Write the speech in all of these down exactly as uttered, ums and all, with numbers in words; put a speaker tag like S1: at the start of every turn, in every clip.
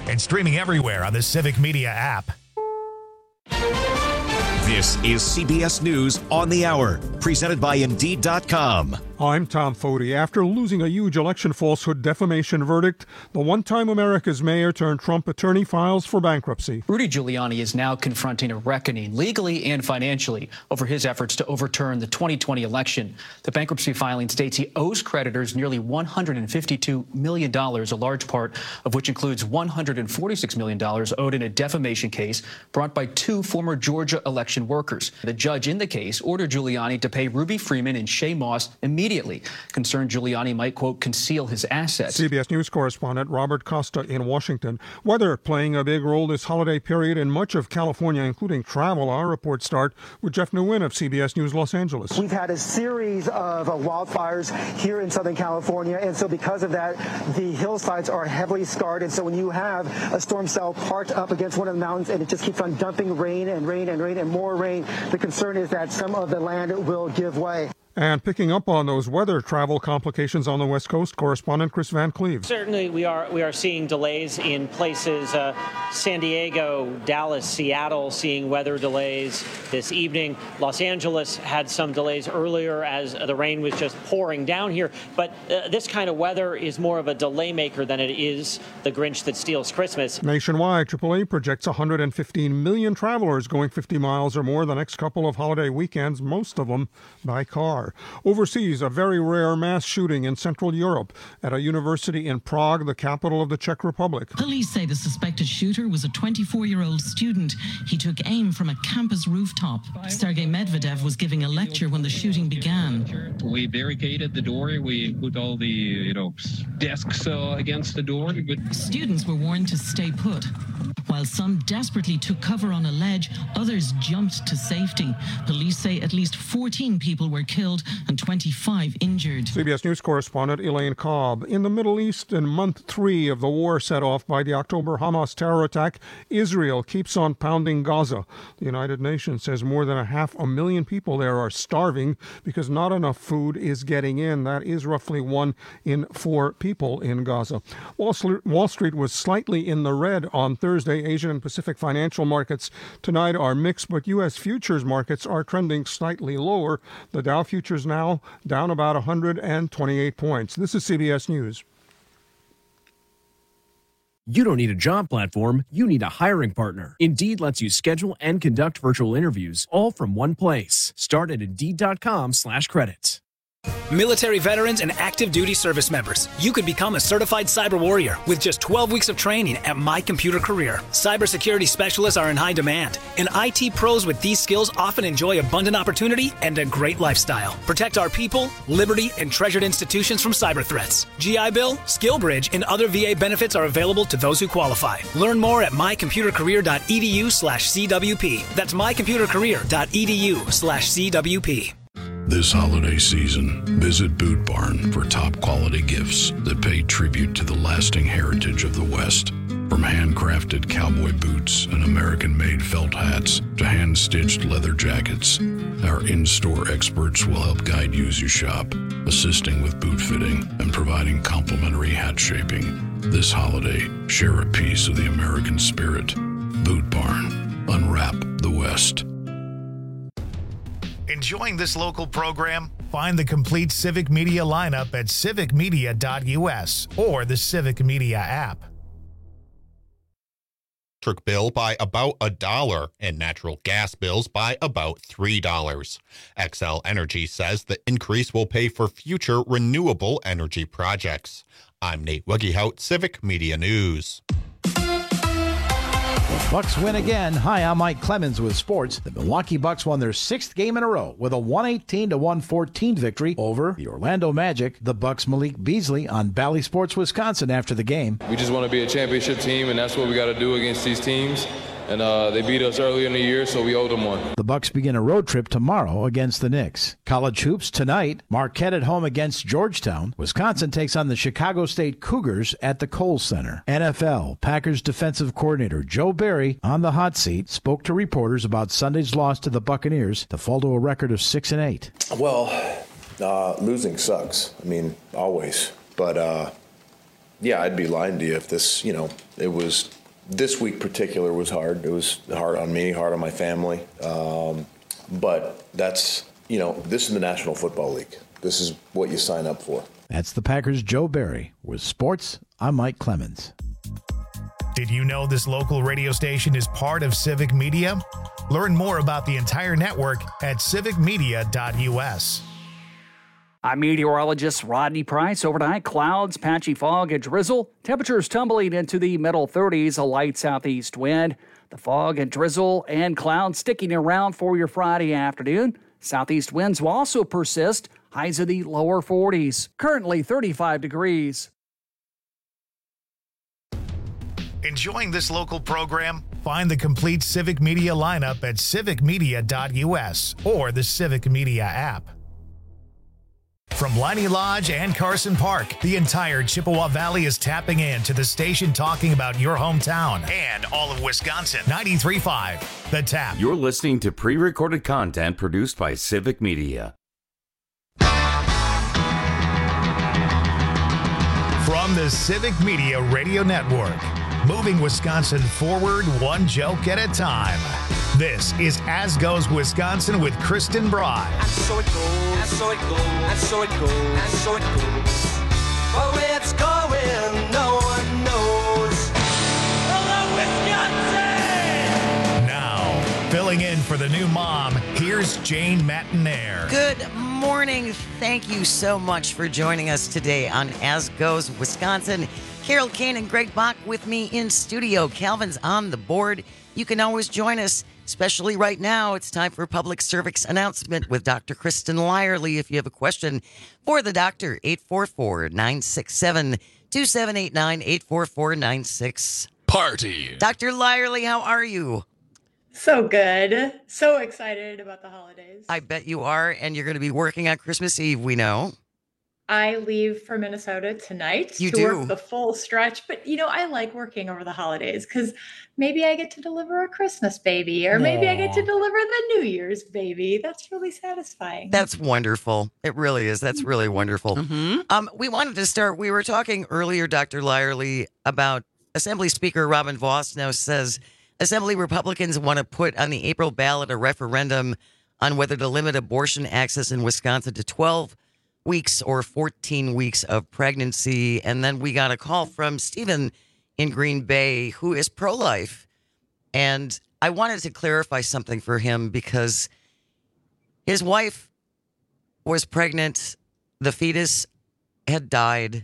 S1: and streaming everywhere on the Civic Media app.
S2: This is C B S News on the Hour, presented by Indeed dot com.
S3: I'm Tom Foti. After losing a huge election falsehood defamation verdict, the one-time America's mayor turned Trump attorney files for bankruptcy.
S4: Rudy Giuliani is now confronting a reckoning, legally and financially, over his efforts to overturn the twenty twenty election. The bankruptcy filing states he owes creditors nearly one hundred fifty-two million dollars, a large part of which includes one hundred forty-six million dollars owed in a defamation case brought by two former Georgia election workers. The judge in the case ordered Giuliani to pay Ruby Freeman and Shay Moss immediately. Immediately. Concerned Giuliani might, quote, conceal his assets.
S3: C B S News correspondent Robert Costa in Washington. Weather playing a big role this holiday period in much of California, including travel. Our reports start with Jeff Nguyen of C B S News Los Angeles.
S5: We've had a series of uh, wildfires here in Southern California, and so because of that, the hillsides are heavily scarred. And so when you have a storm cell parked up against one of the mountains and it just keeps on dumping rain and rain and rain and more rain, the concern is that some of the land will give way.
S3: And picking up on those weather travel complications on the West Coast, correspondent Chris Van Cleve.
S6: Certainly, we are we are seeing delays in places, uh, San Diego, Dallas, Seattle, seeing weather delays this evening. Los Angeles had some delays earlier as the rain was just pouring down here. But uh, this kind of weather is more of a delay maker than it is the Grinch that steals Christmas.
S3: Nationwide, triple A projects one hundred fifteen million travelers going fifty miles or more the next couple of holiday weekends, most of them by car. Overseas, a very rare mass shooting in Central Europe at a university in Prague, the capital of the Czech Republic.
S7: Police say the suspected shooter was a twenty-four-year-old student. He took aim from a campus rooftop. Sergei Medvedev was giving a lecture when the shooting began.
S8: We barricaded the door. We put all the, you know, desks uh, against the door. But
S7: students were warned to stay put. While some desperately took cover on a ledge, others jumped to safety. Police say at least fourteen people were killed and twenty-five injured.
S3: C B S News correspondent Elaine Cobb. In the Middle East, in month three of the war set off by the October Hamas terror attack, Israel keeps on pounding Gaza. The United Nations says more than a half a million people there are starving because not enough food is getting in. That is roughly one in four people in Gaza. Wall Street was slightly in the red on Thursday. Asian and Pacific financial markets tonight are mixed, but U S futures markets are trending slightly lower. The Dow futures now down about one hundred twenty-eight points. This is C B S News.
S9: You don't need a job platform, you need a hiring partner. Indeed lets you schedule and conduct virtual interviews all from one place. Start at Indeed dot com slash credits.
S10: Military veterans and active duty service members, you could become a certified cyber warrior with just twelve weeks of training at My Computer Career. Cybersecurity specialists are in high demand, and I T pros with these skills often enjoy abundant opportunity and a great lifestyle. Protect our people, liberty, and treasured institutions from cyber threats. G I Bill, SkillBridge, and other V A benefits are available to those who qualify. Learn more at mycomputercareer.edu slash CWP. That's mycomputercareer.edu slash CWP.
S11: This holiday season, visit Boot Barn for top-quality gifts that pay tribute to the lasting heritage of the West. From handcrafted cowboy boots and American-made felt hats to hand-stitched leather jackets, our in-store experts will help guide you as you shop, assisting with boot fitting and providing complimentary hat shaping. This holiday, share a piece of the American spirit. Boot Barn. Unwrap the West.
S1: Enjoying this local program? Find the complete Civic Media lineup at civic media dot U S or the Civic Media app.
S12: Electric bill by about a dollar and natural gas bills by about three dollars. Xcel Energy says the increase will pay for future renewable energy projects. I'm Nate Wuggehout, Civic Media News.
S13: Bucks win again. Hi, I'm Mike Clemens with sports. The Milwaukee Bucks won their sixth game in a row with a one eighteen to one fourteen victory over the Orlando Magic. The Bucks' Malik Beasley on Bally Sports Wisconsin after the game.
S14: We just want to be a championship team, and that's what we got to do against these teams. And uh, they beat us earlier in the year, so we owed them one.
S13: The Bucks begin a road trip tomorrow against the Knicks. College hoops tonight. Marquette at home against Georgetown. Wisconsin takes on the Chicago State Cougars at the Kohl Center. N F L. Packers defensive coordinator Joe Barry on the hot seat spoke to reporters about Sunday's loss to the Buccaneers to fall to a record of six and eight.
S15: Well, uh, losing sucks. I mean, always. But uh, yeah, I'd be lying to you if this, you know, it was, this week particular was hard. It was hard on me, hard on my family. Um, but that's, you know, this is the National Football League. This is what you sign up for.
S13: That's the Packers' Joe Barry. With sports, I'm Mike Clemens.
S1: Did you know this local radio station is part of Civic Media? Learn more about the entire network at civic media dot u s.
S16: I'm meteorologist Rodney Price. Overnight, clouds, patchy fog, and drizzle. Temperatures tumbling into the middle thirties, a light southeast wind. The fog and drizzle and clouds sticking around for your Friday afternoon. Southeast winds will also persist, highs of the lower forties. Currently thirty-five degrees.
S1: Enjoying this local program? Find the complete Civic Media lineup at civic media dot u s or the Civic Media app. From Liney Lodge and Carson Park, the entire Chippewa Valley is tapping in to the station talking about your hometown and all of Wisconsin. ninety-three point five, The Tap.
S17: You're listening to pre-recorded content produced by Civic Media.
S1: From the Civic Media Radio Network, moving Wisconsin forward one joke at a time. This is As Goes Wisconsin with Kristen Bride.
S18: And so it goes, and so it goes, and so it goes, and so it goes. But where it's going, no one knows. Hello, Wisconsin!
S1: Now, filling in for the new mom, here's Jane Matinaire.
S19: Good morning. Thank you so much for joining us today on As Goes Wisconsin. Carol Kane and Greg Bach with me in studio. Calvin's on the board. You can always join us, especially right now. It's time for public service announcement with Doctor Kristen Lyerly. If you have a question for the doctor, eight four four, nine six seven, two seven eight nine, eight four four, nine six.
S20: Party.
S19: Doctor Lyerly, how are you?
S21: So good. So excited about the holidays.
S19: I bet you are, and you're going to be working on Christmas Eve, we know.
S21: I leave for Minnesota tonight
S19: you
S21: to
S19: do.
S21: work the full stretch. But, you know, I like working over the holidays because maybe I get to deliver a Christmas baby or maybe Aww. I get to deliver the New Year's baby. That's really satisfying.
S19: That's wonderful. It really is. That's really wonderful.
S21: Mm-hmm.
S19: Um, we wanted to start. We were talking earlier, Doctor Lyerly, about Assembly Speaker Robin Vos now says Assembly Republicans want to put on the April ballot a referendum on whether to limit abortion access in Wisconsin to twelve weeks or fourteen weeks of pregnancy. And then we got a call from Stephen in Green Bay, who is pro-life. And I wanted to clarify something for him because his wife was pregnant. The fetus had died.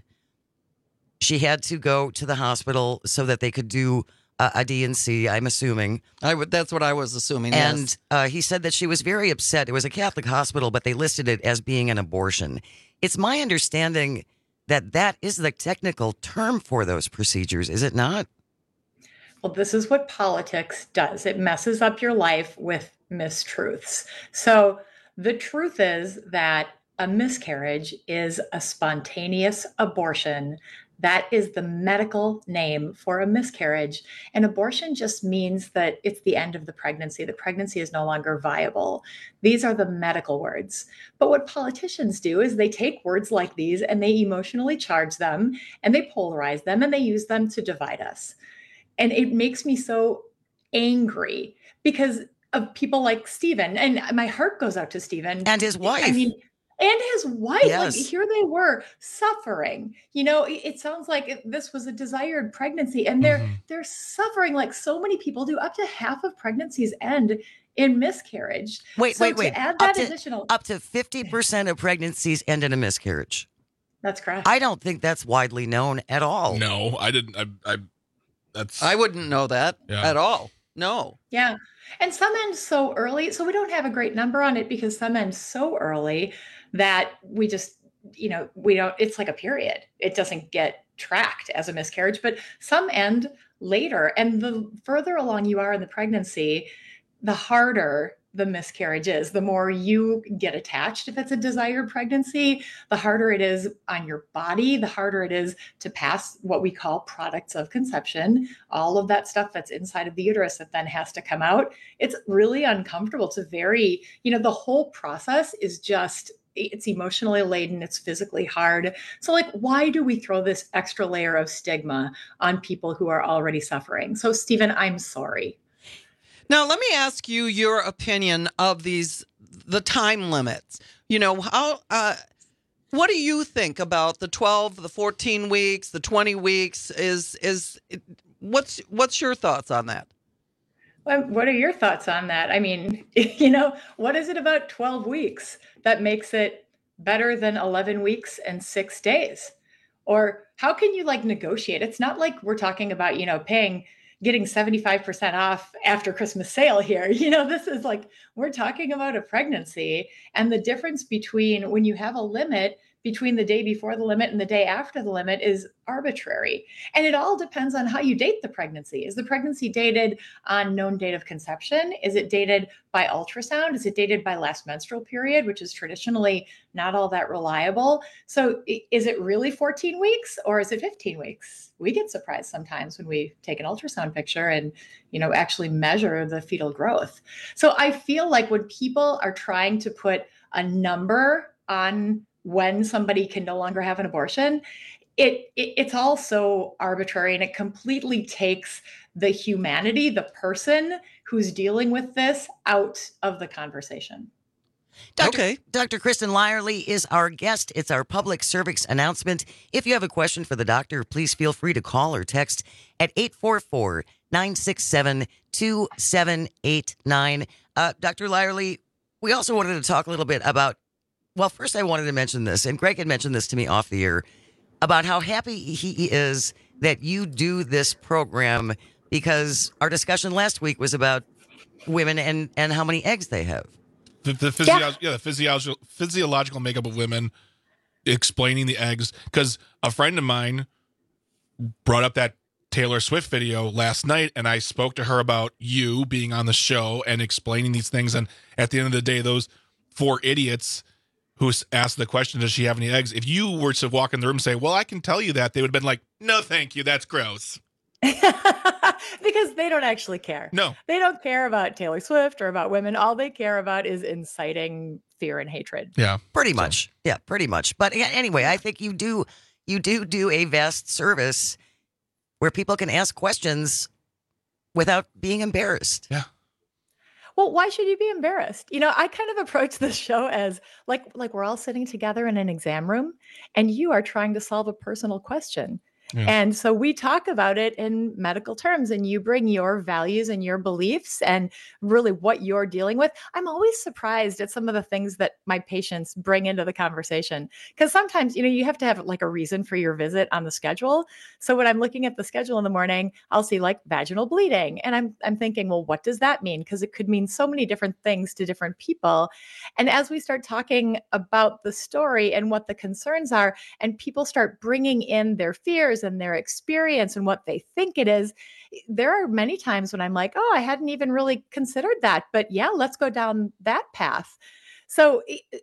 S19: She had to go to the hospital so that they could do a, a D and C, I'm assuming.
S22: I would, that's what I was assuming,
S19: And
S22: yes.
S19: uh, he said that she was very upset. It was a Catholic hospital, but they listed it as being an abortion. It's my understanding that that is the technical term for those procedures, is it not?
S21: Well, this is what politics does. It messes up your life with mistruths. So the truth is that a miscarriage is a spontaneous abortion. That is the medical name for a miscarriage. And abortion just means that it's the end of the pregnancy. The pregnancy is no longer viable. These are the medical words. But what politicians do is they take words like these and they emotionally charge them and they polarize them and they use them to divide us. And it makes me so angry because of people like Stephen. And my heart goes out to Stephen.
S19: And his wife.
S21: I mean, And his wife,
S19: Yes.
S21: like here they were suffering. You know, it, it sounds like it, this was a desired pregnancy, and they're
S19: Mm-hmm.
S21: they're suffering like so many people do. Up to half of pregnancies end in miscarriage.
S19: Wait,
S21: So
S19: wait,
S21: to
S19: wait.
S21: add
S19: Up
S21: that
S19: to,
S21: additional,
S19: up to fifty percent of pregnancies end in a miscarriage.
S21: that's correct.
S19: I don't think that's widely known at all.
S20: No, I didn't. I, I that's.
S22: I wouldn't know that
S20: Yeah.
S22: at all. No.
S21: Yeah, and some end so early, so we don't have a great number on it because some end so early that we just, you know, we don't. It's like a period. It doesn't get tracked as a miscarriage, but some end later. And the further along you are in the pregnancy, the harder the miscarriage is. The more you get attached, if it's a desired pregnancy, the harder it is on your body, the harder it is to pass what we call products of conception, all of that stuff that's inside of the uterus that then has to come out. It's really uncomfortable. It's a very, you know, the whole process is just it's emotionally laden, it's physically hard. So like, why do we throw this extra layer of stigma on people who are already suffering? So Stephen, I'm sorry.
S2: Now, let me ask you your opinion of these, the time limits. You know, how, uh, what do you think about the twelve, the fourteen weeks, the twenty weeks? Is, is, what's, what's your thoughts on that?
S21: What are your thoughts on that? I mean, you know, what is it about twelve weeks that makes it better than eleven weeks and six days? Or how can you like negotiate? It's not like we're talking about, you know, paying, getting seventy-five percent off after Christmas sale here. You know, this is like, we're talking about a pregnancy, and the difference between when you have a limit between the day before the limit and the day after the limit is arbitrary. And it all depends on how you date the pregnancy. Is the pregnancy dated on known date of conception? Is it dated by ultrasound? Is it dated by last menstrual period, which is traditionally not all that reliable? So is it really fourteen weeks or is it fifteen weeks? We get surprised sometimes when we take an ultrasound picture and, you know, actually measure the fetal growth. So I feel like when people are trying to put a number on when somebody can no longer have an abortion, it, it it's all so arbitrary, and it completely takes the humanity, the person who's dealing with this, out of the conversation.
S19: Doctor Okay. Doctor Kristen Lyerly is our guest. It's our public service announcement. If you have a question for the doctor, please feel free to call or text at eight four four, nine six seven, two seven eight nine. Uh, Doctor Lyerly, we also wanted to talk a little bit about, well, first I wanted to mention this, and Greg had mentioned this to me off the air, about how happy he is that you do this program, because our discussion last week was about women and, and how many eggs they have.
S20: The, the physio- yeah. yeah, the physiological physiological makeup of women, explaining the eggs. Because a friend of mine brought up that Taylor Swift video last night, and I spoke to her about you being on the show and explaining these things. And at the end of the day, those four idiots who asked the question, does she have any eggs? If you were to walk in the room and say, well, I can tell you that, they would have been like, no, thank you. That's gross.
S21: Because they don't actually care.
S20: No.
S21: They don't care about Taylor Swift or about women. All they care about is inciting fear and hatred.
S20: Yeah.
S19: Pretty much. Yeah, pretty much. But anyway, I think you do you do do a vast service where people can ask questions without being embarrassed.
S20: Yeah.
S21: Well, why should you be embarrassed? You know, I kind of approach this show as like like we're all sitting together in an exam room and you are trying to solve a personal question. Yeah. And so we talk about it in medical terms, and you bring your values and your beliefs and really what you're dealing with. I'm always surprised at some of the things that my patients bring into the conversation, because sometimes, you know, you have to have like a reason for your visit on the schedule. So when I'm looking at the schedule in the morning, I'll see like vaginal bleeding, and I'm I'm thinking, well, what does that mean? Because it could mean so many different things to different people. And as we start talking about the story and what the concerns are, and people start bringing in their fears and their experience and what they think it is, there are many times when I'm like, oh, I hadn't even really considered that, but yeah, let's go down that path. So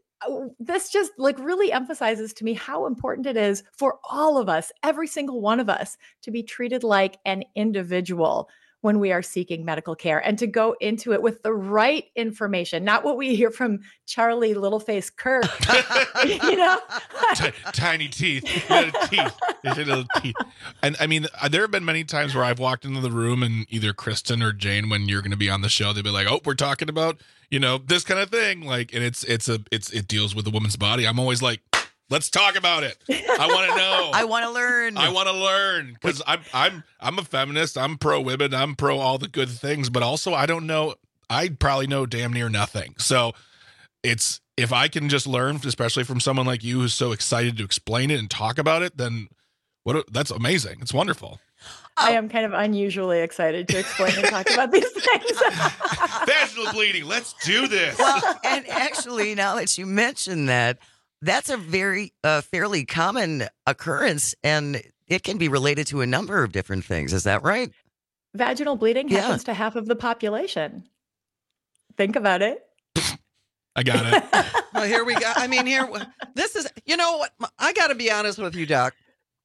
S21: this just like really emphasizes to me how important it is for all of us, every single one of us, to be treated like an individual when we are seeking medical care, and to go into it with the right information, not what we hear from Charlie Littleface Kirk. You know,
S20: T- tiny teeth, little teeth, little teeth. And I mean, there have been many times where I've walked into the room, and either Kristen or Jane, when you're going to be on the show, they'll be like, "Oh, we're talking about, you know, this kind of thing," like, and it's it's a it's it deals with the woman's body. I'm always like, let's talk about it. I want to know.
S19: I want to learn.
S20: I want to learn, because I'm I'm I'm a feminist. I'm pro women. I'm pro all the good things, but also I don't know. I probably know damn near nothing. So it's, if I can just learn, especially from someone like you who's so excited to explain it and talk about it, then what? That's amazing. It's wonderful.
S21: I am kind of unusually excited to explain and talk about these things.
S20: Vaginal bleeding. Let's do this.
S19: Well, and actually, now that you mention that, that's a very uh, fairly common occurrence, and it can be related to a number of different things. Is that right?
S21: Vaginal bleeding
S19: Yeah.
S21: happens to half of the population. Think about it.
S20: I got it.
S2: Well, here we go. I mean, here, this is, you know what? I got to be honest with you, Doc.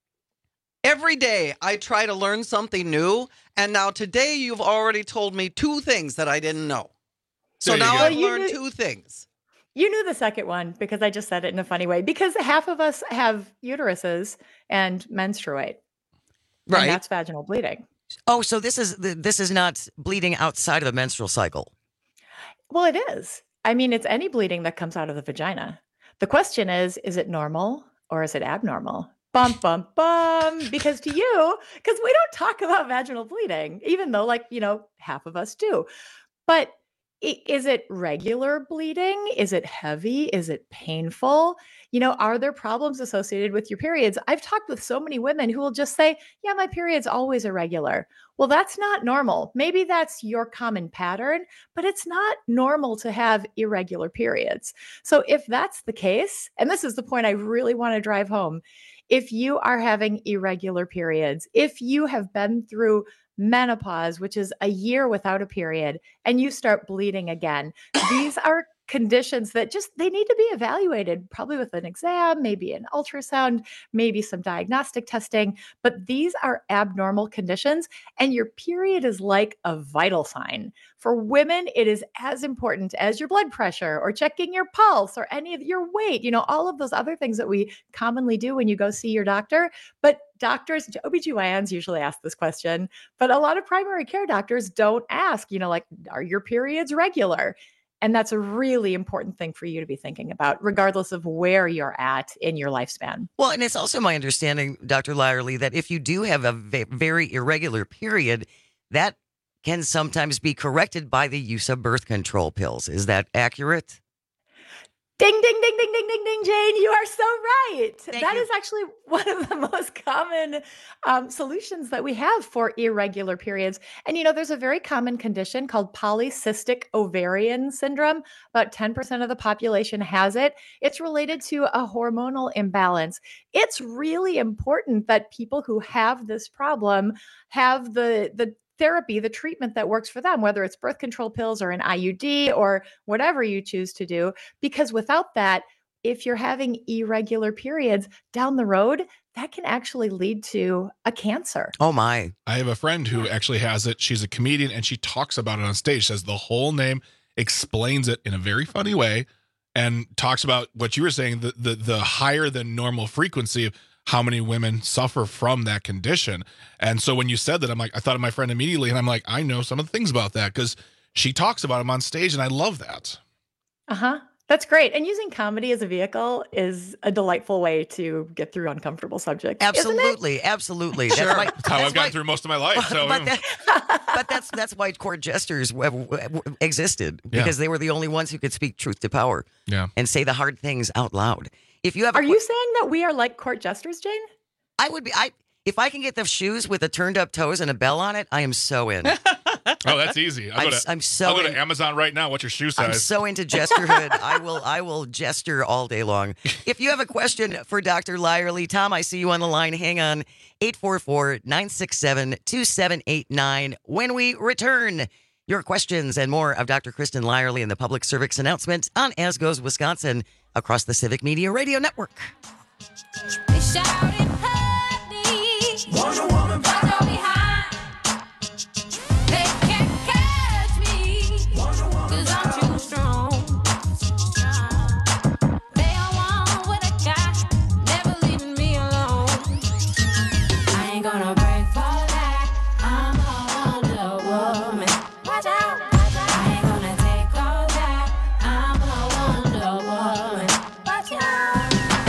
S2: Every day I try to learn something new. And now today you've already told me two things that I didn't know. So
S20: There you
S2: now
S20: go.
S2: I've
S21: Well, you
S2: learned
S21: knew-
S2: two things.
S21: You knew the second one because I just said it in a funny way. Because half of us have uteruses and menstruate.
S19: Right.
S21: And that's vaginal bleeding.
S19: Oh, so this is this is not bleeding outside of the menstrual cycle.
S21: Well, it is. I mean, it's any bleeding that comes out of the vagina. The question is, is it normal or is it abnormal? Bum, bum, bum. Because to you, because we don't talk about vaginal bleeding, even though, like, you know, half of us do. But i- is it regular bleeding? Is it heavy? Is it painful? You know, are there problems associated with your periods? I've talked with so many women who will just say, yeah, my period's always irregular. Well, that's not normal. Maybe that's your common pattern, but it's not normal to have irregular periods. So if that's the case, and this is the point I really want to drive home, if you are having irregular periods, if you have been through menopause, which is a year without a period, and you start bleeding again, these are conditions that just, they need to be evaluated, probably with an exam, maybe an ultrasound, maybe some diagnostic testing. But these are abnormal conditions, and your period is like a vital sign. For women, it is as important as your blood pressure or checking your pulse or any of your weight, you know, all of those other things that we commonly do when you go see your doctor. But doctors, O B G Y Ns usually ask this question, but a lot of primary care doctors don't ask, you know, like, are your periods regular? And that's a really important thing for you to be thinking about, regardless of where you're at in your lifespan.
S19: Well, and it's also my understanding, Doctor Lyerly, that if you do have a ve- very irregular period, that can sometimes be corrected by the use of birth control pills. Is that accurate?
S21: Ding, ding, ding, ding, ding, ding, ding, Jane. You are so right.
S19: Thank
S21: That
S19: you.
S21: is actually one of the most common um, solutions that we have for irregular periods. And, you know, there's a very common condition called polycystic ovarian syndrome. About ten percent of the population has it. It's related to a hormonal imbalance. It's really important that people who have this problem have the, the, therapy, the treatment that works for them, whether it's birth control pills or an I U D or whatever you choose to do. Because without that, if you're having irregular periods down the road, that can actually lead to a cancer.
S19: Oh, my.
S20: I have a friend who actually has it. She's a comedian, and she talks about it on stage, says the whole name, explains it in a very funny way, and talks about what you were saying, the the, the higher than normal frequency of how many women suffer from that condition. And so when you said that, I'm like, I thought of my friend immediately, and I'm like, I know some of the things about that because she talks about them on stage, and I love that.
S21: Uh-huh. That's great. And using comedy as a vehicle is a delightful way to get through uncomfortable subjects.
S19: Absolutely, absolutely.
S20: Sure.
S19: That's, why,
S20: That's how I've gotten through most of my life. So,
S19: but, that, but that's that's why court jesters w- w- existed, because
S20: Yeah.
S19: they were the only ones who could speak truth to power
S20: yeah.
S19: and say the hard things out loud. If you have, a
S21: Are
S19: que-
S21: you saying that we are like court jesters, Jane?
S19: I would be. I if I can get the shoes with the turned up toes and a bell on it, I am so in.
S20: Oh, that's easy. I'll
S19: I'm,
S20: go to,
S19: I'm so
S20: I'll go
S19: in-
S20: to Amazon right now. What's your shoe
S19: I'm
S20: size?
S19: so into gesturehood. I will I will gesture all day long. If you have a question for Doctor Lyerly, Tom, I see you on the line. Hang on. eight four four, nine six seven, two seven eight nine. When we return, your questions and more of Doctor Kristen Lyerly in the Public Service Announcement on As Goes Wisconsin across the Civic Media Radio Network.
S18: They shouted, honey, Wonder Woman, follow behind. They can't catch me, cause I'm too strong. They all want what I got, never leaving me alone. I ain't gonna break for that, I'm a Wonder Woman. Watch out, I ain't gonna take all that, I'm a Wonder Woman. Watch out.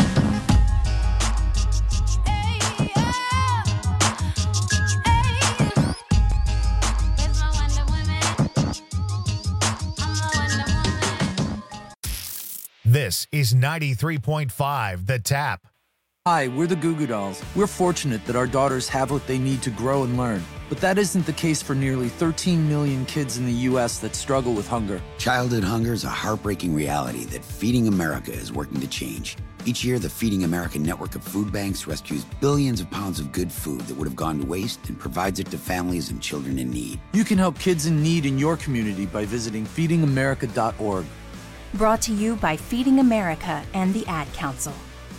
S1: This is ninety-three point five The Tap.
S4: Hi, we're the Goo Goo Dolls. We're fortunate that our daughters have what they need to grow and learn. But that isn't the case for nearly thirteen million kids in the U S that struggle with hunger.
S5: Childhood hunger is a heartbreaking reality that Feeding America is working to change. Each year, the Feeding America network of food banks rescues billions of pounds of good food that would have gone to waste and provides it to families and children in need.
S4: You can help kids in need in your community by visiting feeding america dot org.
S23: Brought to you by Feeding America and the Ad Council.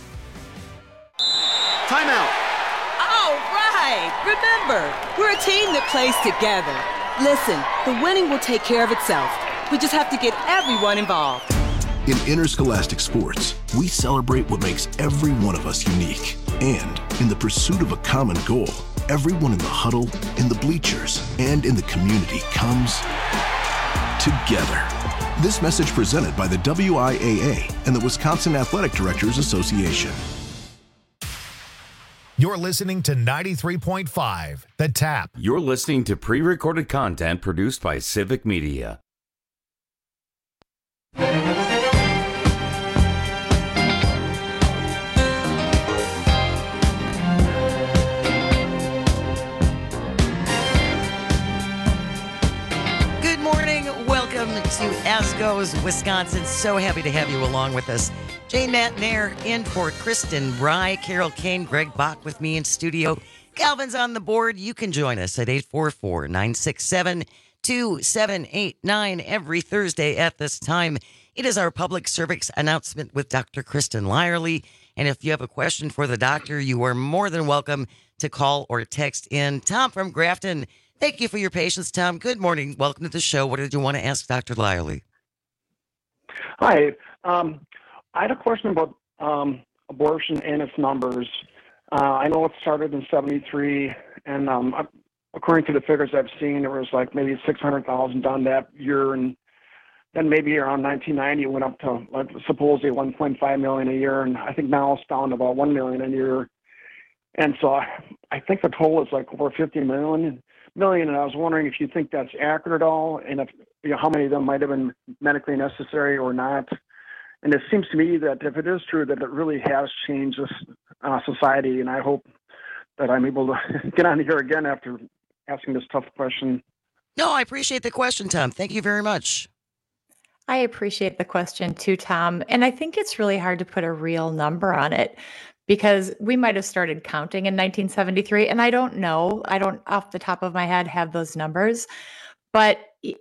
S24: Timeout.
S25: All right. Remember, we're a team that plays together. Listen, the winning will take care of itself. We just have to get everyone involved.
S3: In Interscholastic Sports, we celebrate what makes every one of us unique. And in the pursuit of a common goal, everyone in the huddle, in the bleachers, and in the community comes together. This message presented by the W I A A and the Wisconsin Athletic Directors Association.
S1: You're listening to ninety-three point five, The Tap.
S17: You're listening to pre-recorded content produced by Civic Media.
S19: Good morning. Welcome to As Goes Wisconsin. So happy to have you along with us. Jane Matnair in for Kristen Rye, Carol Kane, Greg Bach with me in studio. Calvin's on the board. You can join us at eight four four, nine six seven, two seven eight nine every Thursday at this time. It is our public service announcement with Doctor Kristen Lyerly. And if you have a question for the doctor, you are more than welcome to call or text in. Tom from Grafton, thank you for your patience, Tom. Good morning. Welcome to the show. What did you want to ask Doctor Lyerly?
S6: Hi. Um, I had a question about um, abortion and its numbers. Uh, I know it started in seventy-three, and um, according to the figures I've seen, there was like maybe six hundred thousand done that year, and then maybe around nineteen ninety it went up to like, supposedly one point five million a year, and I think now it's down to about one million a year. And so I, I think the total is like over fifty million, million, and I was wondering if you think that's accurate at all, and if you know how many of them might have been medically necessary or not. And it seems to me that if it is true, that it really has changed this uh, society, and I hope that I'm able to get on here again after asking this tough question.
S19: No, I appreciate the question, Tom. Thank you very much.
S21: I appreciate the question too, Tom. And I think it's really hard to put a real number on it because we might have started counting in nineteen seventy-three, and I don't know. I don't, off the top of my head, have those numbers. But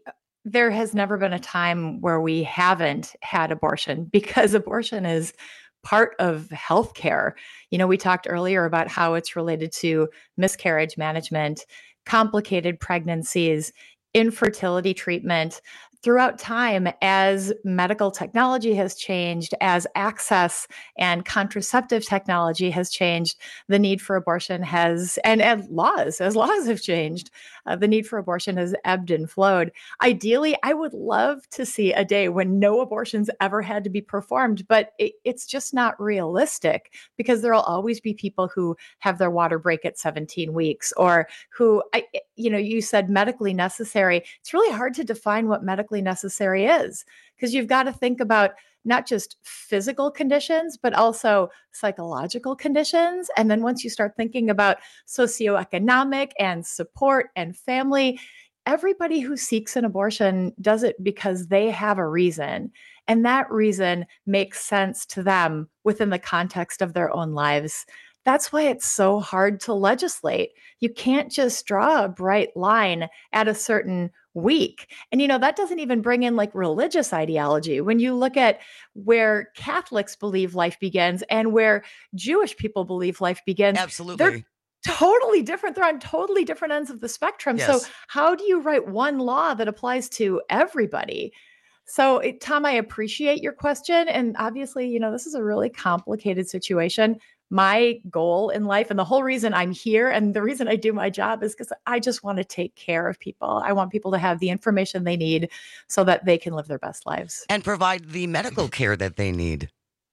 S21: there has never been a time where we haven't had abortion because abortion is part of healthcare. You know, we talked earlier about how it's related to miscarriage management, complicated pregnancies, infertility treatment. Throughout time, as medical technology has changed, as access and contraceptive technology has changed, the need for abortion has, and, and laws, as laws have changed, uh, the need for abortion has ebbed and flowed. Ideally, I would love to see a day when no abortions ever had to be performed, but it, it's just not realistic because there will always be people who have their water break at seventeen weeks or who, I, you know, you said medically necessary. It's really hard to define what medically necessary is because you've got to think about not just physical conditions, but also psychological conditions. And then once you start thinking about socioeconomic and support and family, everybody who seeks an abortion does it because they have a reason. And that reason makes sense to them within the context of their own lives. That's why it's so hard to legislate. You can't just draw a bright line at a certain week. And, you know, that doesn't even bring in like religious ideology. When you look at where Catholics believe life begins and where Jewish people believe life begins,
S19: absolutely,
S21: they're totally different. They're on totally different ends of the spectrum.
S19: Yes.
S21: So how do you write one law that applies to everybody? So, it, Tom, I appreciate your question. And obviously, you know, this is a really complicated situation. My goal in life and the whole reason I'm here and the reason I do my job is because I just want to take care of people. I want people to have the information they need so that they can live their best lives.
S19: And provide the medical care that they need.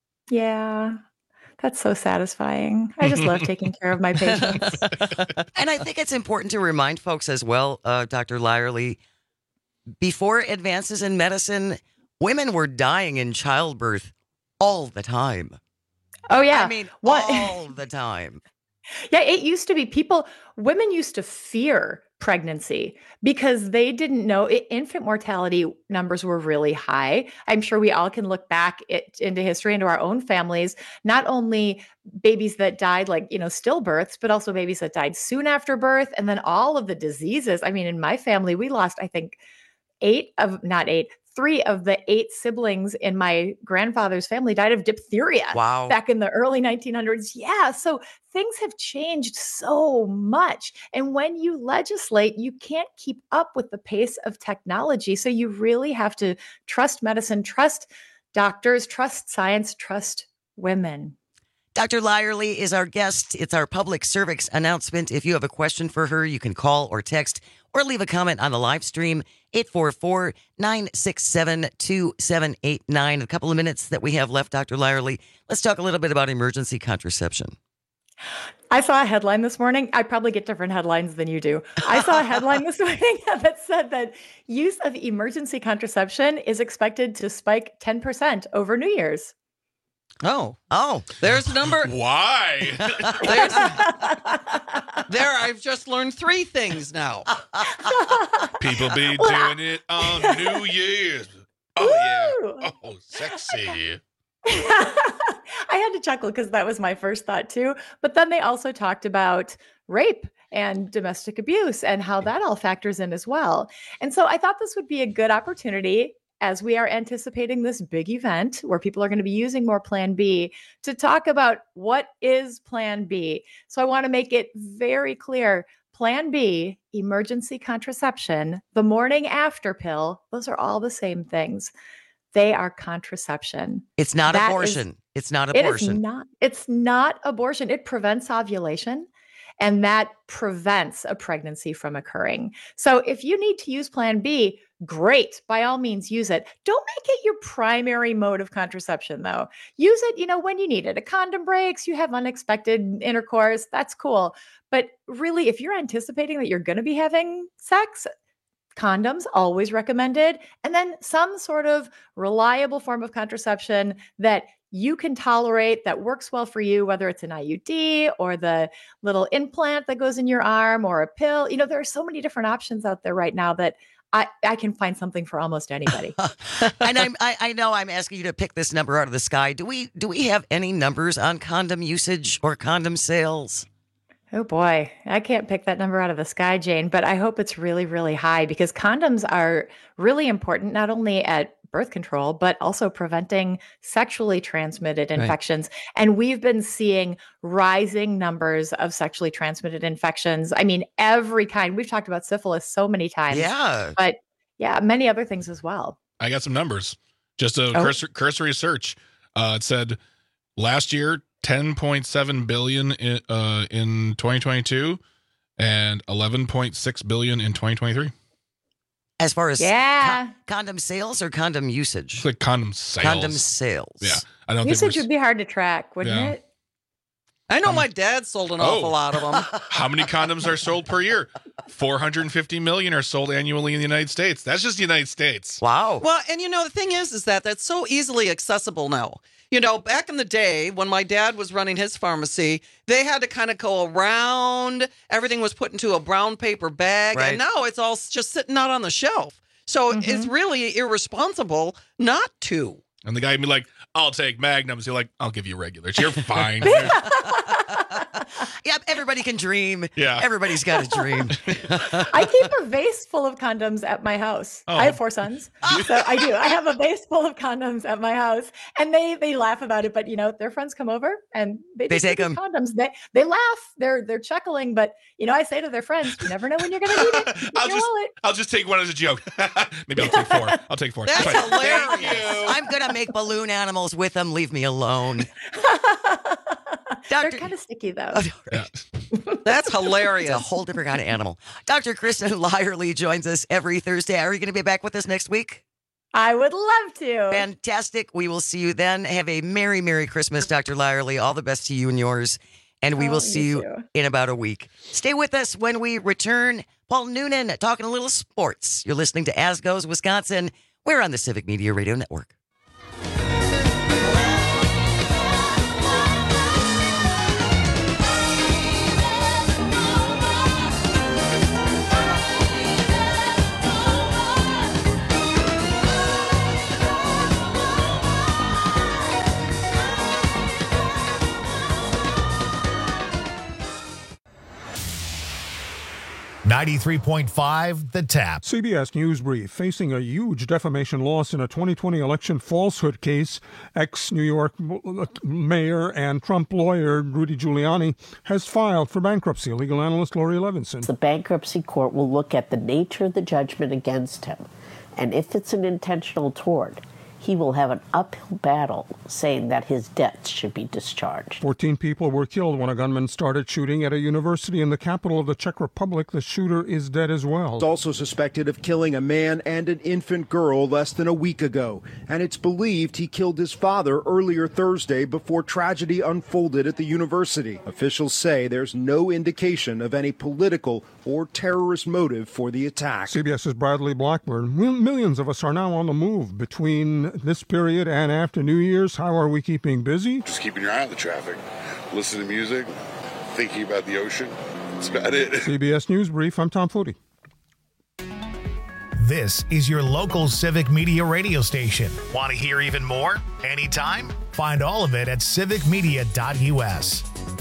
S21: Yeah, that's so satisfying. I just love taking care of my patients.
S19: And I think it's important to remind folks as well, uh, Doctor Lyerly, before advances in medicine, women were dying in childbirth all the time.
S21: Oh, yeah.
S19: I mean,
S21: what?
S19: all the time.
S21: Yeah, it used to be people, women used to fear pregnancy because they didn't know it, infant mortality numbers were really high. I'm sure we all can look back it, into history, into our own families, not only babies that died like, you know, stillbirths, but also babies that died soon after birth. And then all of the diseases. I mean, in my family, we lost, I think, eight of, not eight, three of the eight siblings in my grandfather's family died of diphtheria.
S19: Wow.
S21: Back in the early nineteen hundreds. Yeah. So things have changed so much. And when you legislate, you can't keep up with the pace of technology. So you really have to trust medicine, trust Doctors, trust science, trust women.
S19: Doctor Lyerly is our guest. It's our public service announcement. If you have a question for her, you can call or text or leave a comment on the live stream, eight four four, nine six seven, two seven eight nine. A couple of minutes that we have left, Doctor Lyerly. Let's talk a little bit about emergency contraception.
S21: I saw a headline this morning. I probably get different headlines than you do. I saw a headline this morning that said that use of emergency contraception is expected to spike ten percent over New Year's.
S2: Oh.
S19: Oh.
S2: There's a number.
S20: Why?
S2: There's, there, I've just learned three things now.
S20: People be doing it on New Year's. Oh, yeah. Oh, sexy.
S21: I had to chuckle because that was my first thought too. But then they also talked about rape and domestic abuse and how that all factors in as well. And so I thought this would be a good opportunity as we are anticipating this big event where people are going to be using more Plan B to talk about what is Plan B. So I want to make it very clear. Plan B, emergency contraception, the morning after pill, those are all the same things. They are contraception.
S19: It's not
S21: That
S19: abortion.
S21: is-
S19: it's not
S21: It is
S19: abortion.
S21: not. It's not abortion. It prevents ovulation, and that prevents a pregnancy from occurring. So if you need to use Plan B, great. By all means, use it. Don't make it your primary mode of contraception, though. Use it, you know, when you need it. A condom breaks, you have unexpected intercourse. That's cool. But really, if you're anticipating that you're going to be having sex, condoms always recommended, and then some sort of reliable form of contraception that you can tolerate, that works well for you, whether it's an I U D or the little implant that goes in your arm or a pill. You know, there are so many different options out there right now that I, I can find something for almost anybody.
S19: And I'm, I, I know I'm asking you to pick this number out of the sky. Do we do we have any numbers on condom usage or condom sales?
S21: Oh boy, I can't pick that number out of the sky, Jane, but I hope it's really, really high because condoms are really important, not only at birth control, but also preventing sexually transmitted
S19: Right.
S21: infections. And we've been seeing rising numbers of sexually transmitted infections. I mean, every kind. We've talked about syphilis so many times.
S19: Yeah.
S21: But yeah, many other things as well.
S20: I got some numbers. Just a
S21: Oh.
S20: cursor, cursory search. Uh, it said last year, ten point seven billion in, uh, in twenty twenty-two and eleven point six billion in twenty twenty-three.
S19: As far as
S21: Yeah.
S19: con- condom sales or condom usage?
S20: It's like condom sales.
S19: Condom sales.
S20: Yeah. I don't
S21: Usage
S20: think
S21: would be hard to track, wouldn't
S20: Yeah.
S21: it?
S2: I know my dad sold an awful
S20: Oh.
S2: lot of them.
S20: we're, how many condoms are sold per year? four hundred fifty million are sold annually in the United States. That's just the United States.
S19: Wow.
S2: Well, and you know, the thing is, is that that's so easily accessible now. You know, back in the day when my dad was running his pharmacy, they had to kind of go around. Everything was put into a brown paper bag.
S19: Right.
S2: And now it's all just sitting out on the shelf. So it's really irresponsible not to.
S20: And the guy would be like, I'll take magnums. You're like, I'll give you regulars. You're fine.
S19: Yep, everybody can dream.
S20: Yeah.
S19: Everybody's got a dream.
S21: I keep a vase full of condoms at my house.
S19: Oh.
S21: I have four sons, so I do. I have a vase full of condoms at my house, and they they laugh about it. But you know, their friends come over and they,
S19: They
S21: just
S19: take
S21: get these
S19: 'em.
S21: condoms. They they laugh. They're they're chuckling. But you know, I say to their friends, "You never know when you're going to need it. Keep
S20: I'll
S21: your
S20: just,
S21: wallet."
S20: I'll just take one as a joke. Maybe I'll take four. I'll take four.
S2: That's
S20: Fine.
S2: hilarious.
S19: I'm going to make balloon animals with them. Leave me alone.
S21: They're kind of sticky though.
S2: That's hilarious.
S19: It's a whole different kind of animal. Doctor Kristen Lyerly joins us every Thursday. Are you going to be back with us next week?
S21: I would love to.
S19: Fantastic. We will see you then. Have a Merry, Merry Christmas, Doctor Lyerly. All the best to you and yours. And we
S21: Oh,
S19: will see
S21: you
S19: you
S21: too.
S19: in about a week. Stay with us when we return. Paul Noonan talking a little sports. You're listening to As Goes Wisconsin. We're on the Civic Media Radio Network.
S1: ninety-three point five The Tap.
S7: C B S News Brief. Facing a huge defamation loss in a twenty twenty election falsehood case, ex-New York mayor and Trump lawyer Rudy Giuliani has filed for bankruptcy. Legal analyst Lori Levinson.
S8: The bankruptcy court will look at the nature of the judgment against him, and if it's an intentional tort, he will have an uphill battle saying that his debts should be discharged.
S7: fourteen people were killed when a gunman started shooting at a university in the capital of the Czech Republic. The shooter is dead as well.
S9: He's also suspected of killing a man and an infant girl less than a week ago. And it's believed he killed his father earlier Thursday before tragedy unfolded at the university. Officials say there's no indication of any political or terrorist motive for the attack.
S7: CBS's Bradley Blackburn. Mil- Millions of us are now on the move between this period and after New Year's. How are we keeping busy?
S10: Just keeping your eye on the traffic, listening to music, thinking about the ocean. That's about it.
S7: C B S News Brief, I'm Tom Footy.
S1: This is your local Civic Media radio station. Want to hear even more? Anytime? Find all of it at civic media dot U S.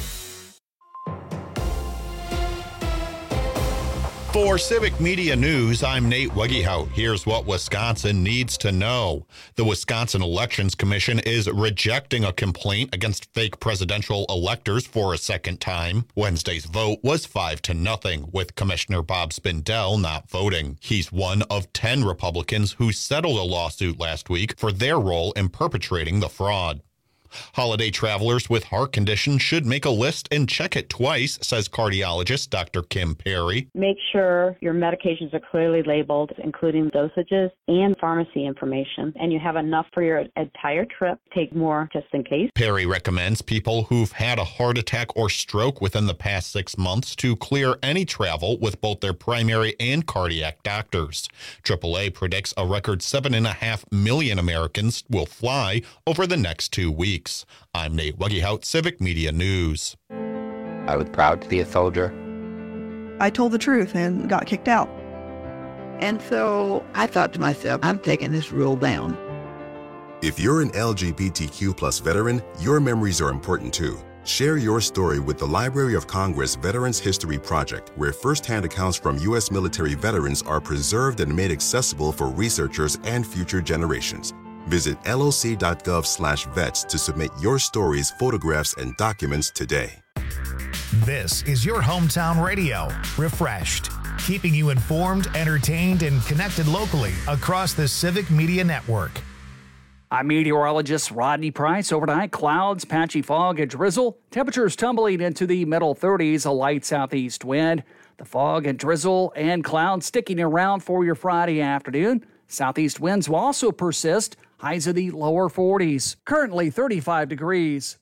S12: For Civic Media News, I'm Nate Wegehout. Here's what Wisconsin needs to know. The Wisconsin Elections Commission is rejecting a complaint against fake presidential electors for a second time. Wednesday's vote was five to nothing, with Commissioner Bob Spindell not voting. He's one of ten Republicans who settled a lawsuit last week for their role in perpetrating the fraud. Holiday travelers with heart conditions should make a list and check it twice, says cardiologist Doctor Kim Perry.
S11: Make sure your medications are clearly labeled, including dosages and pharmacy information, and you have enough for your entire trip. Take more just in case.
S12: Perry recommends people who've had a heart attack or stroke within the past six months to clear any travel with both their primary and cardiac doctors. triple A predicts a record seven and a half million Americans will fly over the next two weeks. I'm Nate Wegehout, Civic Media News.
S24: I was proud to be a soldier.
S26: I told the truth and got kicked out.
S27: And so I thought to myself, I'm taking this rule down.
S28: If you're an L G B T Q plus veteran, your memories are important too. Share your story with the Library of Congress Veterans History Project, where firsthand accounts from U S military veterans are preserved and made accessible for researchers and future generations. Visit loc.gov slash vets to submit your stories, photographs, and documents today.
S1: This is your hometown radio, refreshed, keeping you informed, entertained, and connected locally across the Civic Media Network.
S16: I'm meteorologist Rodney Price. Overnight, clouds, patchy fog, and drizzle. Temperatures tumbling into the middle thirties, a light southeast wind. The fog and drizzle and clouds sticking around for your Friday afternoon. Southeast winds will also persist. Highs of the lower forties. Currently thirty-five degrees.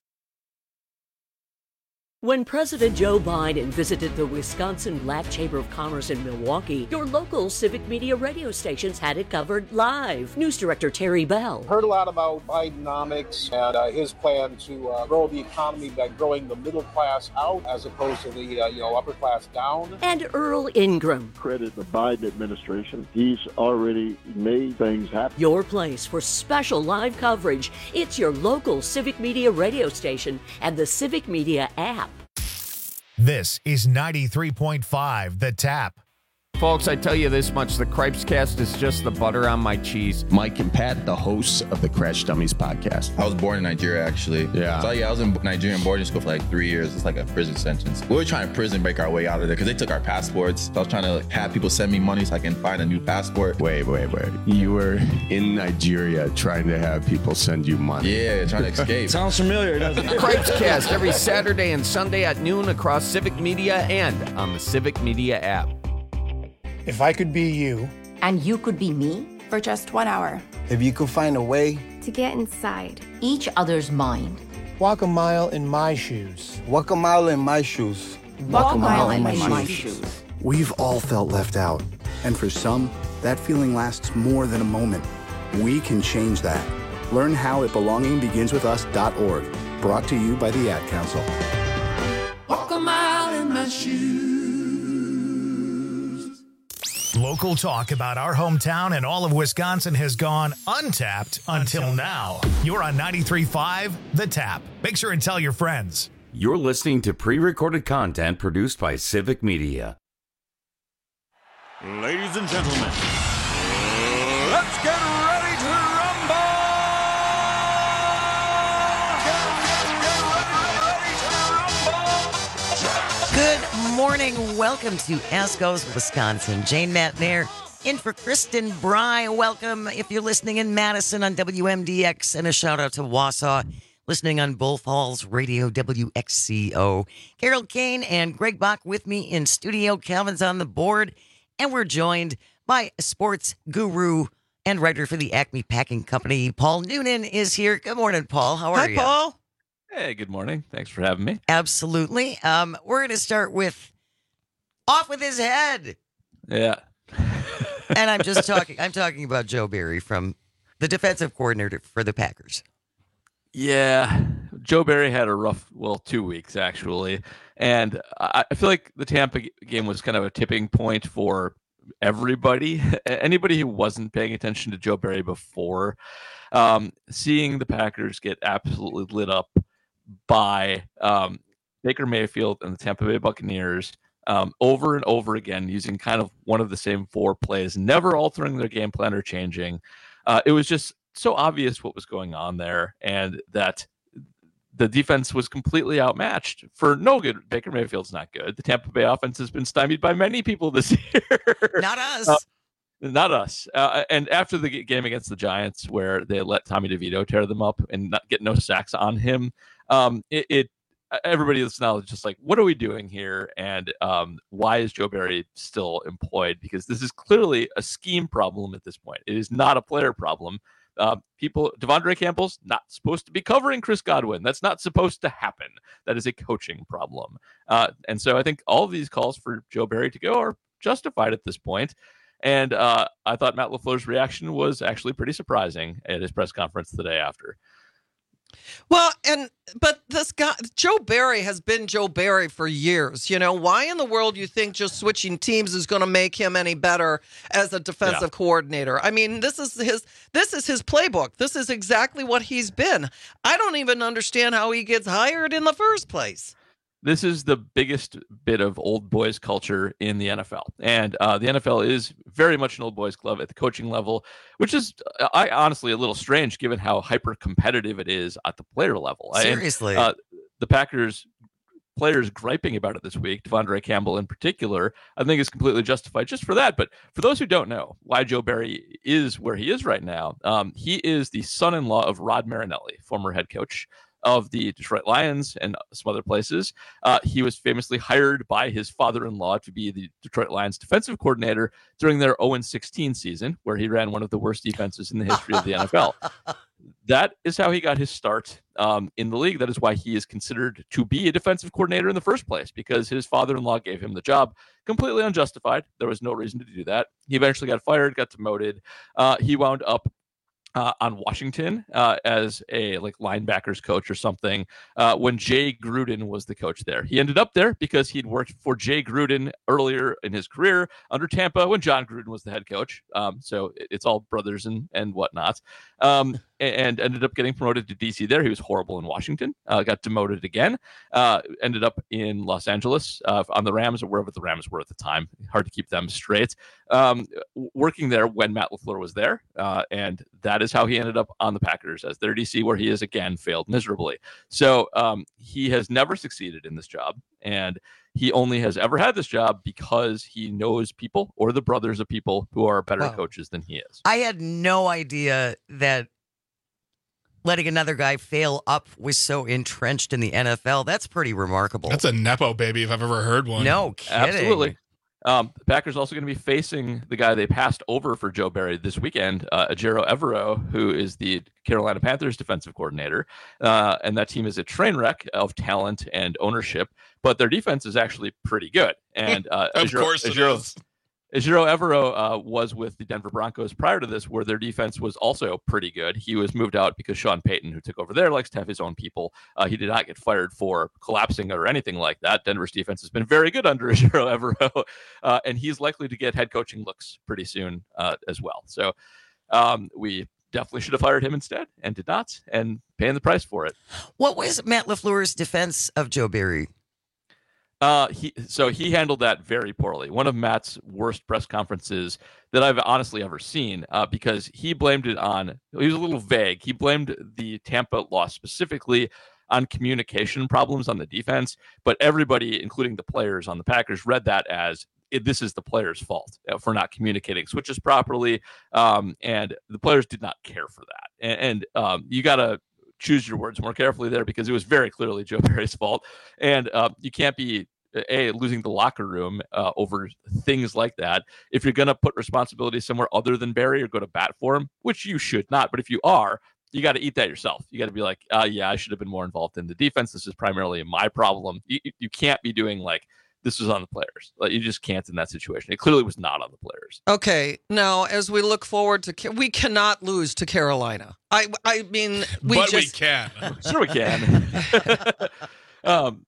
S29: When President Joe Biden visited the Wisconsin Black Chamber of Commerce in Milwaukee, your local Civic Media radio stations had it covered live. News Director Terry Bell.
S30: Heard a lot about Bidenomics and uh, his plan to uh, grow the economy by growing the middle class out as opposed to the uh, you know upper class down.
S29: And Earl Ingram.
S31: Credit the Biden administration. He's already made things happen.
S29: Your place for special live coverage. It's your local Civic Media radio station and the Civic Media app.
S1: This is ninety-three point five The Tap.
S32: Folks, I tell you this much, the Cripes Cast is just the butter on my cheese.
S33: Mike and Pat, the hosts of the Crash Dummies podcast.
S34: I was born in Nigeria, actually.
S33: Yeah.
S34: So, yeah, I was in Nigerian boarding school for like three years. It's like a prison sentence. We were trying to prison break our way out of there because they took our passports. So I was trying to like, have people send me money so I can find a new passport.
S33: Wait, wait, wait. You were in Nigeria trying to have people send you money.
S34: Yeah, trying to escape.
S33: Sounds familiar, doesn't it?
S32: Cripes Cast every Saturday and Sunday at noon across Civic Media and on the Civic Media app.
S35: If I could be you.
S36: And you could be me?
S37: For just one hour.
S35: If you could find a way.
S36: To get inside.
S37: Each other's mind.
S35: Walk a mile in my shoes.
S33: Walk a mile in my shoes.
S36: Walk, Walk a mile, mile in, in my, my shoes. shoes.
S38: We've all felt left out. And for some, that feeling lasts more than a moment. We can change that. Learn how at belonging begins with us dot org. Brought to you by the Ad Council.
S18: Walk a mile in my shoes.
S1: Local talk about our hometown and all of Wisconsin has gone untapped until now. You're on ninety-three point five The Tap. Make sure and tell your friends.
S17: You're listening to pre-recorded content produced by Civic Media.
S37: Ladies and gentlemen, let's get ready to rumble!
S19: Good morning. Welcome to Ask Us Wisconsin. Jane Matnair in for Kristen Bry. Welcome if you're listening in Madison on W M D X, and a shout out to Wausau, listening on Bull Falls Radio W X C O. Carol Kane and Greg Bach with me in studio. Calvin's on the board, and we're joined by sports guru and writer for the Acme Packing Company. Paul Noonan is here. Good morning, Paul. How are
S2: Hi,
S19: you?
S2: Hi, Paul.
S32: Hey, good morning. Thanks for having me.
S19: Absolutely. Um, we're going to start with off with his head.
S32: Yeah.
S19: And I'm just talking, I'm talking about Joe Barry, from the defensive coordinator for the Packers.
S32: Yeah. Joe Barry had a rough, well, two weeks, actually. And I I feel like the Tampa game was kind of a tipping point for everybody. Anybody who wasn't paying attention to Joe Barry before, um, seeing the Packers get absolutely lit up by um, Baker Mayfield and the Tampa Bay Buccaneers um, over and over again, using kind of one of the same four plays, never altering their game plan or changing. Uh, it was just so obvious what was going on there, and that the defense was completely outmatched for no good. Baker Mayfield's not good. The Tampa Bay offense has been stymied by many people this year.
S19: Not us.
S32: Uh, not us. Uh, and after the game against the Giants, where they let Tommy DeVito tear them up and not get no sacks on him, um, it, it everybody that's now just like, what are we doing here? And um, why is Joe Barry still employed? Because this is clearly a scheme problem at this point. It is not a player problem. Uh, people, Devondre Campbell's not supposed to be covering Chris Godwin. That's not supposed to happen. That is a coaching problem. Uh, and so I think all of these calls for Joe Barry to go are justified at this point. And uh, I thought Matt LaFleur's reaction was actually pretty surprising at his press conference the day after.
S2: Well, and but this guy, Joe Barry, has been Joe Barry for years. You know, why in the world you think just switching teams is going to make him any better as a defensive yeah. coordinator? I mean, this is his this is his playbook. This is exactly what he's been. I don't even understand how he gets hired in the first place.
S32: This is the biggest bit of old boys culture in the N F L. And uh, the N F L is very much an old boys club at the coaching level, which is uh, I honestly a little strange given how hyper competitive it is at the player level.
S19: Seriously.
S32: And, uh, the Packers players griping about it this week, Devondre Campbell in particular, I think is completely justified just for that. But for those who don't know why Joe Barry is where he is right now, um, he is the son-in-law of Rod Marinelli, former head coach of the Detroit Lions and some other places. Uh, he was famously hired by his father-in-law to be the Detroit Lions defensive coordinator during their oh and sixteen season, where he ran one of the worst defenses in the history of the N F L. That is how he got his start um, in the league. That is why he is considered to be a defensive coordinator in the first place, because his father-in-law gave him the job, completely unjustified. There was no reason to do that. He eventually got fired, got demoted. Uh, he wound up Uh, on Washington uh, as a like linebackers coach or something uh, when Jay Gruden was the coach there. He ended up there because he'd worked for Jay Gruden earlier in his career under Tampa when John Gruden was the head coach. Um, so it's all brothers and, and whatnot. Um, and ended up getting promoted to D C there. He was horrible in Washington, uh, got demoted again, uh, ended up in Los Angeles uh, on the Rams or wherever the Rams were at the time. Hard to keep them straight. Um, working there when Matt LaFleur was there. Uh, and that is how he ended up on the Packers as their D C, where he has again failed miserably. So um, he has never succeeded in this job. And he only has ever had this job because he knows people or the brothers of people who are better
S19: Wow.
S32: coaches than he is.
S19: I had no idea that letting another guy fail up was so entrenched in the N F L. That's pretty remarkable.
S3: That's a Nepo baby if I've ever heard one.
S19: No kidding.
S32: Absolutely. Um, the Packers also going to be facing the guy they passed over for Joe Barry this weekend, uh, Ejiro Evero, who is the Carolina Panthers defensive coordinator. Uh, and that team is a train wreck of talent and ownership, but their defense is actually pretty good. And uh,
S3: of
S32: Ejiro,
S3: course it
S32: Ejiro,
S3: is.
S32: Ejiro Evero uh, was with the Denver Broncos prior to this, where their defense was also pretty good. He was moved out because Sean Payton, who took over there, likes to have his own people. Uh, he did not get fired for collapsing or anything like that. Denver's defense has been very good under Ejiro Evero, uh, and he's likely to get head coaching looks pretty soon uh, as well. So um, we definitely should have hired him instead and did not, and paying the price for it.
S19: What was Matt LaFleur's defense of Joe Barry?
S32: Uh, he so he handled that very poorly. One of Matt's worst press conferences that I've honestly ever seen, uh, because he blamed it on, he was a little vague. He blamed the Tampa loss specifically on communication problems on the defense, but everybody, including the players on the Packers, read that as it, this is the players' fault uh, for not communicating switches properly, um, and the players did not care for that. And, and um, you got to choose your words more carefully there, because it was very clearly Joe Barry's fault, and uh, you can't be a losing the locker room uh, over things like that. If you're going to put responsibility somewhere other than Barry or go to bat for him, which you should not, but if you are, you got to eat that yourself. You got to be like, uh, yeah, I should have been more involved in the defense. This is primarily my problem. You, you can't be doing like, this was on the players. Like, you just can't in that situation. It clearly was not on the players.
S2: Okay, now as we look forward to, we cannot lose to Carolina. I, I mean, we
S3: but
S2: just
S3: we can.
S32: Sure, we can. um,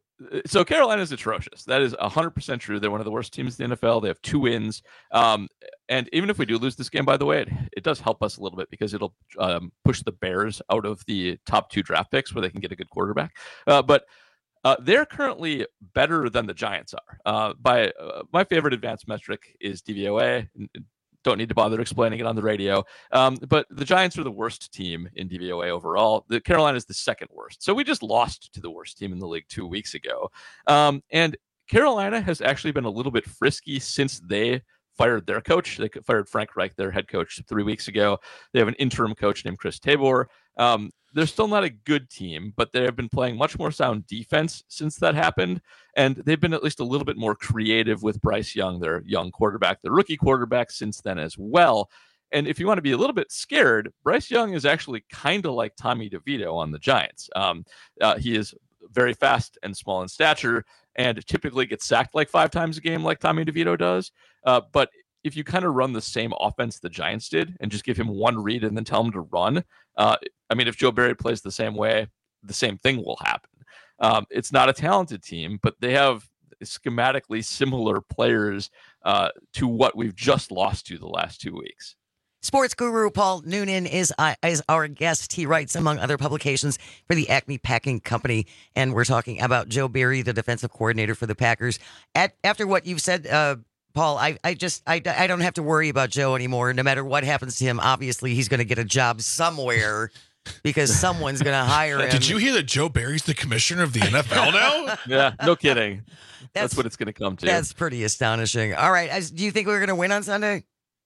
S32: so Carolina is atrocious. That is one hundred percent true. They're one of the worst teams in the N F L. They have two wins. Um, and even if we do lose this game, by the way, it, it does help us a little bit, because it'll um, push the Bears out of the top two draft picks where they can get a good quarterback. Uh, but Uh, they're currently better than the Giants are. Uh, by uh, my favorite advanced metric is D V O A. Don't need to bother explaining it on the radio. Um, but the Giants are the worst team in D V O A overall. The Carolina is the second worst. So we just lost to the worst team in the league two weeks ago. Um, and Carolina has actually been a little bit frisky since they fired their coach. They fired Frank Reich, their head coach, three weeks ago. They have an interim coach named Chris Tabor. Um, they're still not a good team, but they have been playing much more sound defense since that happened. And they've been at least a little bit more creative with Bryce Young, their young quarterback, the rookie quarterback, since then as well. And if you want to be a little bit scared, Bryce Young is actually kind of like Tommy DeVito on the Giants. Um, uh, he is very fast and small in stature, and typically gets sacked like five times a game like Tommy DeVito does. Uh, but if you kind of run the same offense the Giants did and just give him one read and then tell him to run, uh, I mean, if Joe Barry plays the same way, the same thing will happen. Um, it's not a talented team, but they have schematically similar players uh, to what we've just lost to the last two weeks.
S19: Sports guru Paul Noonan is uh, is our guest. He writes, among other publications, for the Acme Packing Company, and we're talking about Joe Barry, the defensive coordinator for the Packers. At, after what you've said, uh, Paul, I, I just I, I don't have to worry about Joe anymore. No matter what happens to him, obviously he's going to get a job somewhere because someone's going to hire him.
S3: Did you hear that Joe Barry's the commissioner of the N F L now?
S32: Yeah, no kidding. That's,
S19: That's
S32: what it's going to come to.
S19: That's pretty astonishing. All right, as, do you think we're going to win on Sunday?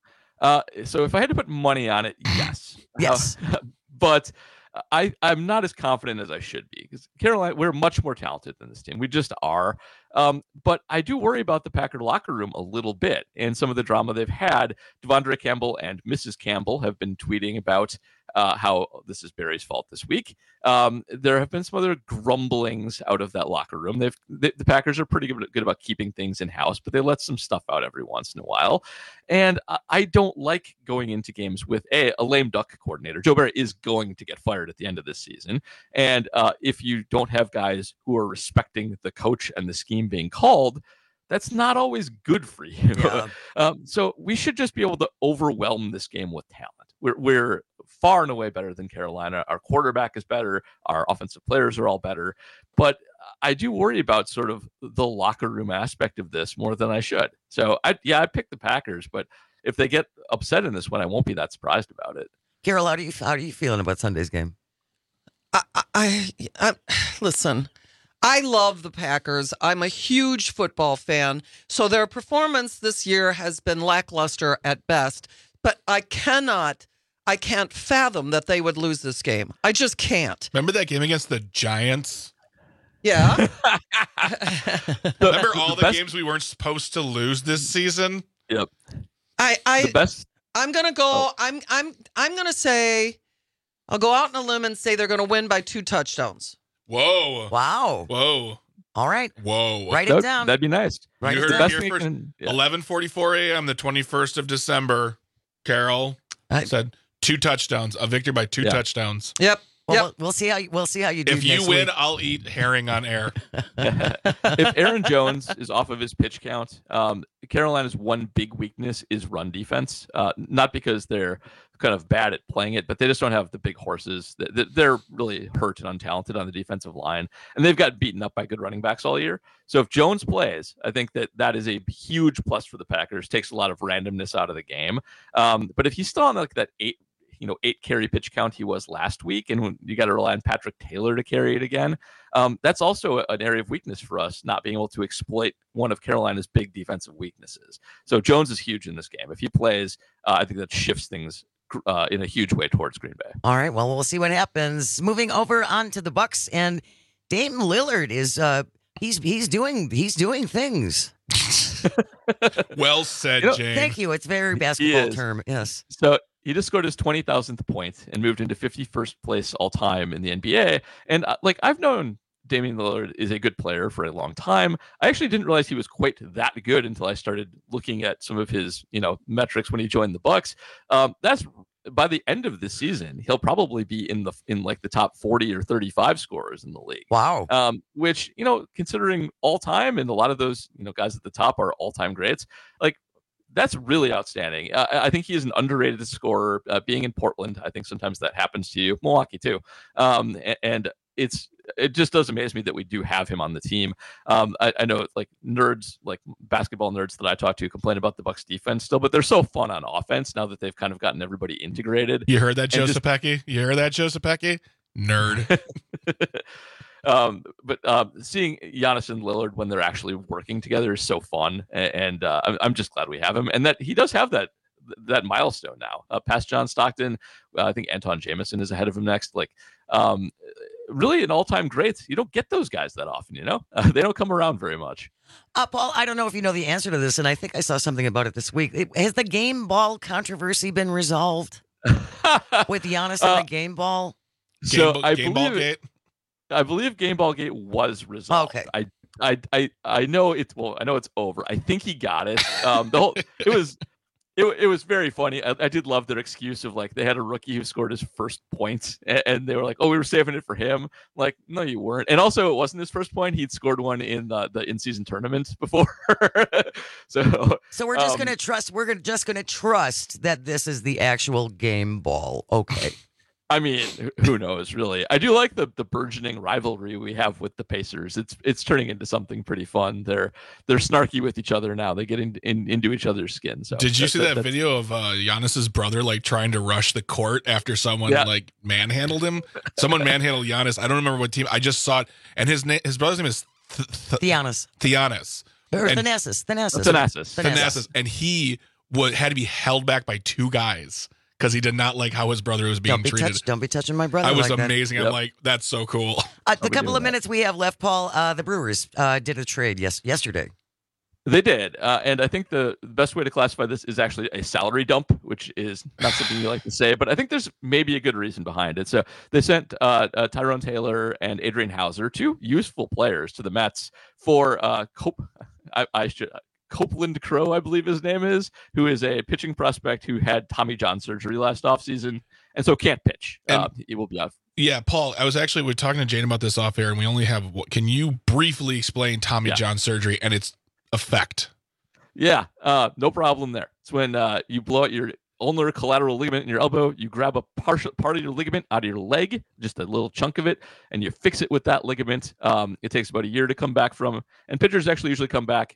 S32: Uh, so if I had to put money on it, yes.
S19: Yes.
S32: Uh, but I, I'm not as confident as I should be, because Carolina, we're much more talented than this team. We just are. Um, but I do worry about the Packer locker room a little bit and some of the drama they've had. Devondre Campbell and Missus Campbell have been tweeting about uh, how this is Barry's fault this week. Um, there have been some other grumblings out of that locker room. They've the, the Packers are pretty good, good about keeping things in house, but they let some stuff out every once in a while. And I, I don't like going into games with a, a lame duck coordinator. Joe Barry is going to get fired at the end of this season. And uh, if you don't have guys who are respecting the coach and the scheme being called, that's not always good for you. Yeah. um, so we should just be able to overwhelm this game with talent. We're, we're far and away better than Carolina. Our quarterback is better. Our offensive players are all better. But I do worry about sort of the locker room aspect of this more than I should. So, I, yeah, I picked the Packers. But if they get upset in this one, I won't be that surprised about it.
S19: Carol, how, do you, how are you feeling about Sunday's game?
S2: I, I, I listen. I love the Packers. I'm a huge football fan. So their performance this year has been lackluster at best. But I cannot, I can't fathom that they would lose this game. I just can't.
S3: Remember that game against the Giants?
S2: Yeah.
S3: Remember all the, the games we weren't supposed to lose this season?
S32: Yep.
S2: I, I,
S32: the best.
S2: I'm gonna go. Oh. I'm, I'm, I'm gonna say, I'll go out on a limb and say they're gonna win by two touchdowns.
S3: Whoa.
S19: Wow.
S3: Whoa.
S19: All right.
S3: Whoa.
S19: Write
S32: that,
S19: it down.
S32: That'd be nice.
S19: Write
S3: you
S19: it
S3: heard
S19: down.
S3: it here first. Yeah. eleven forty-four a.m. the twenty-first of December. Carol I, said two touchdowns. A victory by two
S32: yeah.
S3: touchdowns.
S2: Yep.
S19: Well,
S2: yep.
S19: we'll, we'll see how you, we'll see how you do.
S3: If you
S19: next
S3: win,
S19: week.
S3: I'll eat herring on air.
S32: If Aaron Jones is off of his pitch count, um, Carolina's one big weakness is run defense. Uh, not because they're kind of bad at playing it, but they just don't have the big horses. They're really hurt and untalented on the defensive line, and they've got beaten up by good running backs all year. So if Jones plays, I think that that is a huge plus for the Packers. Takes a lot of randomness out of the game. Um, but if he's still on like that eight, you know, eight carry pitch count he was last week, and you got to rely on Patrick Taylor to carry it again. Um, that's also an area of weakness for us, not being able to exploit one of Carolina's big defensive weaknesses. So Jones is huge in this game. If he plays, uh, I think that shifts things uh, in a huge way towards Green Bay.
S19: All right, well, we'll see what happens. Moving over onto the Bucks, and Dame Lillard is uh, he's he's doing he's doing things.
S3: Well said,
S32: You know,
S3: James.
S19: Thank you. It's very basketball
S32: is.
S19: term. Yes.
S32: So he just scored his twenty thousandth point and moved into fifty-first place all time in the N B A. And uh, like I've known Damian Lillard is a good player for a long time. I actually didn't realize he was quite that good until I started looking at some of his, you know, metrics when he joined the Bucks. Um, that's by the end of this season, he'll probably be in the in like the top forty or thirty-five scorers in the league.
S19: Wow.
S32: Um, which, you know, considering all time, and a lot of those, you know, guys at the top are all time greats, like that's really outstanding. Uh, I think he is an underrated scorer. Uh, being in Portland, I think sometimes that happens to you. Milwaukee too. Um, and it's it just does amaze me that we do have him on the team. Um, I, I know like nerds, like basketball nerds that I talk to, complain about the Bucks defense still, but they're so fun on offense now that they've kind of gotten everybody integrated.
S3: You heard that, Joe
S32: just-
S3: Sapecki? You heard that, Joe Sapecki? Nerd.
S32: um, but um, seeing Giannis and Lillard when they're actually working together is so fun, and, and uh, I'm, I'm just glad we have him, and that he does have that that milestone now. Uh, past John Stockton, uh, I think Anton Jameson is ahead of him next. Like, um, really an all-time great. You don't get those guys that often, you know? Uh, they don't come around very much.
S19: Uh, Paul, I don't know if you know the answer to this, and I think I saw something about it this week. It- has the game ball controversy been resolved with Giannis and
S32: Uh,
S19: the game ball?
S32: So
S3: Game,
S32: I
S3: game ball
S32: believe
S3: gate.
S32: I believe Game Ball Gate was resolved.
S19: Okay.
S32: I, I, I, I know it's well. I know it's over. I think he got it. Um, the whole it was, it, it was very funny. I, I did love their excuse of like they had a rookie who scored his first points, and, and they were like, "Oh, we were saving it for him." Like, no, you weren't. And also, it wasn't his first point. He'd scored one in the, the in-season tournament before. so,
S19: So we're just
S32: um,
S19: gonna trust. We're gonna, just gonna trust that this is the actual game ball. Okay.
S32: I mean, who knows, really? I do like the the burgeoning rivalry we have with the Pacers. It's it's turning into something pretty fun. They're they're snarky with each other now. They get in, in, into each other's skin. So
S3: Did you see that,
S32: that
S3: video of uh, Giannis's brother like trying to rush the court after someone
S32: Yeah.
S3: like manhandled him? Someone manhandled Giannis. I don't remember what team. I just saw it, and his name, his brother's name is Th- Th-
S19: Giannis.
S3: Theonis.
S19: Or
S3: And-
S19: Thanasis. Thanasis.
S32: Thanasis.
S3: Thanasis, and he was had to be held back by two guys because he did not like how his brother was being
S19: Don't be
S3: treated.
S19: touched. Don't be touching my brother.
S3: I was
S19: like that.
S3: amazing. I'm
S32: Yep.
S3: like, that's so cool.
S19: Uh, the
S32: be
S19: couple
S32: doing
S19: of
S32: that.
S19: minutes we have left, Paul. Uh, the Brewers uh, did a trade yes yesterday.
S32: They did, uh, and I think the best way to classify this is actually a salary dump, which is not something you like to say, but I think there's maybe a good reason behind it. So they sent uh, uh, Tyrone Taylor and Adrian Hauser, two useful players, to the Mets for uh, Cop- I, I should. Copeland Crow, I believe his name is, who is a pitching prospect who had Tommy John surgery last offseason and so can't pitch.
S3: And-
S32: uh, he will be out.
S3: Yeah, Paul, I was actually, we are talking to Jane about this off air, and we only have, what, can you briefly explain Tommy
S32: Yeah.
S3: John surgery and its effect?
S32: Yeah, uh, no problem there. It's when uh, you blow out your ulnar collateral ligament in your elbow, you grab a partial part of your ligament out of your leg, just a little chunk of it, and you fix it with that ligament. Um, it takes about a year to come back from, and pitchers actually usually come back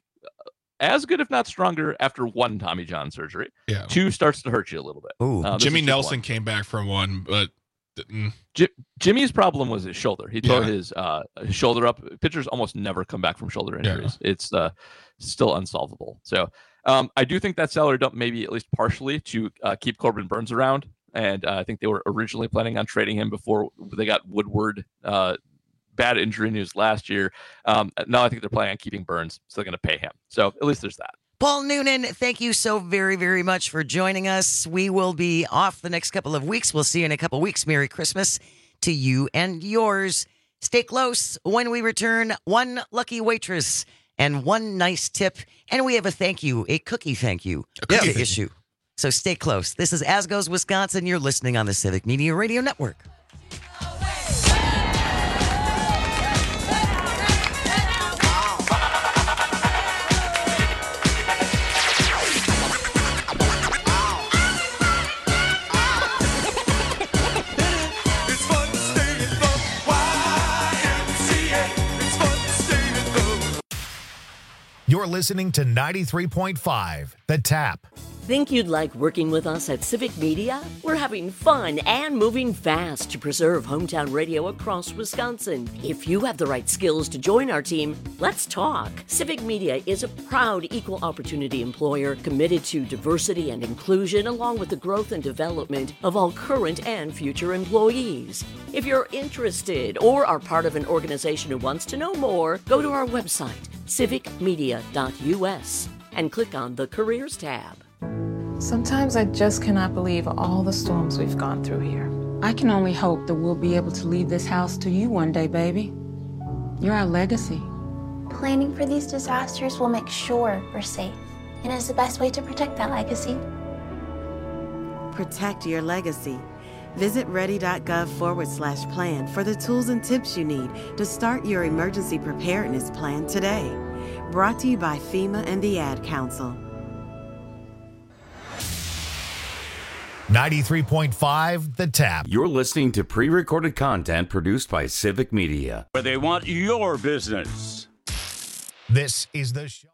S32: as good, if not stronger, after one Tommy John surgery.
S3: Yeah.
S32: Two starts to hurt you a little bit.
S19: Ooh.
S32: Uh, this
S3: Jimmy
S32: is just
S3: Nelson
S32: one.
S3: came back from one, but didn't.
S32: Ji- Jimmy's problem was his shoulder. He tore
S3: Yeah.
S32: his uh, his shoulder up. Pitchers almost never come back from shoulder injuries. It's uh, still unsolvable. So um, I do think that salary dump maybe at least partially to uh, keep Corbin Burns around. And uh, I think they were originally planning on trading him before they got Woodward uh, bad injury news last year. Um, now I think they're planning on keeping Burns, so they're going to pay him. So at least there's that.
S19: Paul Noonan, thank you so very, very much for joining us. We will be off the next couple of weeks. We'll see you in a couple of weeks. Merry Christmas to you and yours. Stay close. When we return, one lucky waitress and one nice tip. And we have a thank you, a cookie thank you
S3: cookie
S19: to
S3: thank you.
S19: issue. So stay close. This is As Goes Wisconsin. You're listening on the Civic Media Radio Network.
S1: You're listening to ninety-three point five The Tap.
S29: Think you'd like working with us at Civic Media? We're having fun and moving fast to preserve hometown radio across Wisconsin. If you have the right skills to join our team, let's talk. Civic Media is a proud equal opportunity employer committed to diversity and inclusion along with the growth and development of all current and future employees. If you're interested or are part of an organization who wants to know more, go to our website, civic media dot u s, and click on the Careers tab.
S4: Sometimes I just cannot believe all the storms we've gone through here. I can only hope that we'll be able to leave this house to you one day, baby. You're our legacy.
S5: Planning for these disasters will make sure we're safe, and is the best way to protect that legacy.
S6: Protect your legacy. Visit ready.gov forward slash plan for the tools and tips you need to start your emergency preparedness plan today. Brought to you by FEMA and the Ad Council.
S1: ninety-three point five The Tap.
S17: You're listening to pre-recorded content produced by Civic Media,
S7: where they want your business.
S1: This is the show.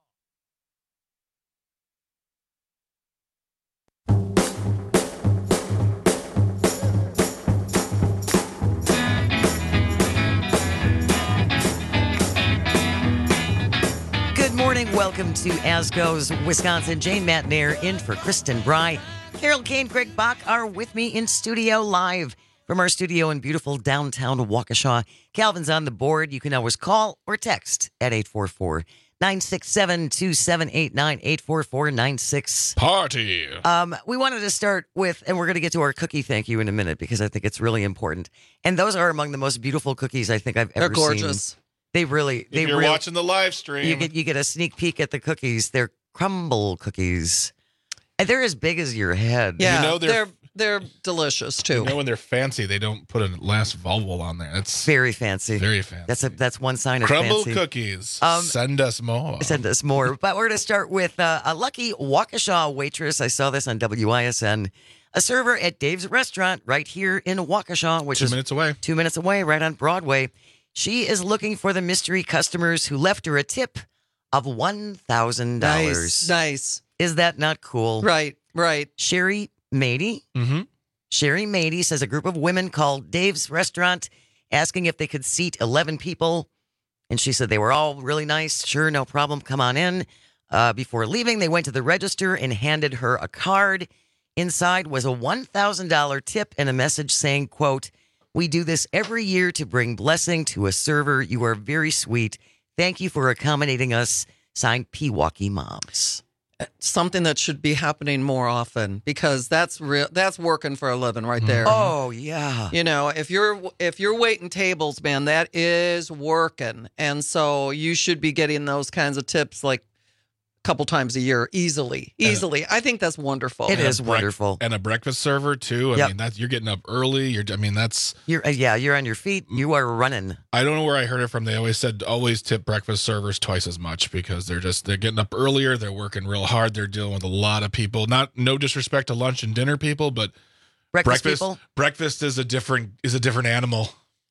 S19: Good morning. Welcome to As Goes Wisconsin. Jane Matnair in for Kristen Bry. Carol Kane, Greg Bach are with me in studio live from our studio in beautiful downtown Waukesha. Calvin's on the board. You can always call or text at eight four four, nine six seven, two seven eight nine, eight four four nine six.
S3: Party.
S19: Um, we wanted to start with, and we're going to get to our cookie thank you in a minute because I think it's really important. And those are among the most beautiful cookies I think I've ever
S2: They're gorgeous.
S19: seen. They really, they
S3: if you're
S19: really,
S3: watching the live stream,
S19: you get you get a sneak peek at the cookies. They're crumble cookies. And they're as big as your head.
S2: Yeah,
S3: you know
S2: they're, they're they're delicious too.
S3: You know when they're fancy, they don't put a last vowel on there. That's
S19: very fancy.
S3: Very fancy.
S19: That's a that's one sign of
S3: Crumble
S19: fancy.
S3: cookies.
S19: Um,
S3: send us more.
S19: Send us more. But we're going to start with uh, a lucky Waukesha waitress. I saw this on W I S N. A server at Dave's Restaurant right here in Waukesha, which
S3: two
S19: is
S3: minutes away.
S19: Two minutes away, right on Broadway. She is looking for the mystery customers who left her a tip of one thousand dollars.
S2: Nice, nice.
S19: Is that not cool?
S2: Right, right.
S19: Sherry Mady.
S3: Mm-hmm.
S19: Sherry Mady says a group of women called Dave's Restaurant asking if they could seat eleven people. And she said they were all really nice. Sure, no problem. Come on in. Uh, before leaving, they went to the register and handed her a card. Inside was a one thousand dollars tip and a message saying, quote, "We do this every year to bring blessing to a server. You are very sweet. Thank you for accommodating us." Signed, Pewaukee Moms.
S2: Something that should be happening more often because that's real. That's working for a living right there.
S19: Oh yeah.
S2: You know, if you're if you're waiting tables, man, that is working, and so you should be getting those kinds of tips like a couple times a year, easily, easily. I think that's wonderful.
S19: It
S3: And
S19: is
S3: a brec-
S19: wonderful.
S3: And a breakfast server too. I
S19: Yep.
S3: mean, that's you're getting up early. You're. I mean, that's.
S19: You're uh, yeah. You're on your feet. You are running.
S3: I don't know where I heard it from. They always said always tip breakfast servers twice as much because they're just they're getting up earlier. They're working real hard. They're dealing with a lot of people. Not no disrespect to lunch and dinner people, but
S19: Breakfast
S3: breakfast
S19: people?
S3: breakfast is a different is a different animal.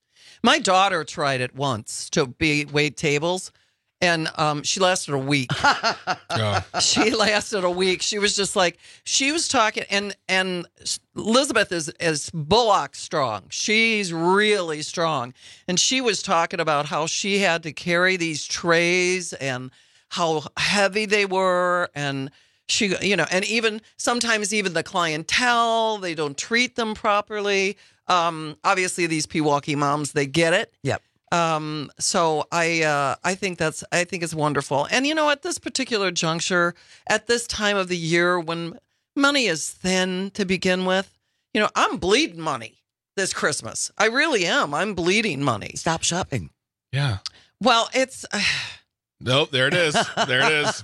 S2: My daughter tried it once to be wait tables, and um, she lasted a week.
S3: Oh.
S2: She lasted a week. She was just like she was talking, and and Elizabeth is is bullock strong. She's really strong, and she was talking about how she had to carry these trays and how heavy they were, and she, you know, and even sometimes even the clientele, they don't treat them properly. Um, obviously, these Pewaukee moms, they get it.
S19: Yep.
S2: Um, so I, uh, I think that's, I think it's wonderful. And you know, at this particular juncture, at this time of the year when money is thin to begin with, you know, I'm bleeding money this Christmas. I really am. I'm bleeding money.
S19: Stop shopping.
S3: Yeah.
S2: Well, it's,
S3: Nope. There it is. There it is.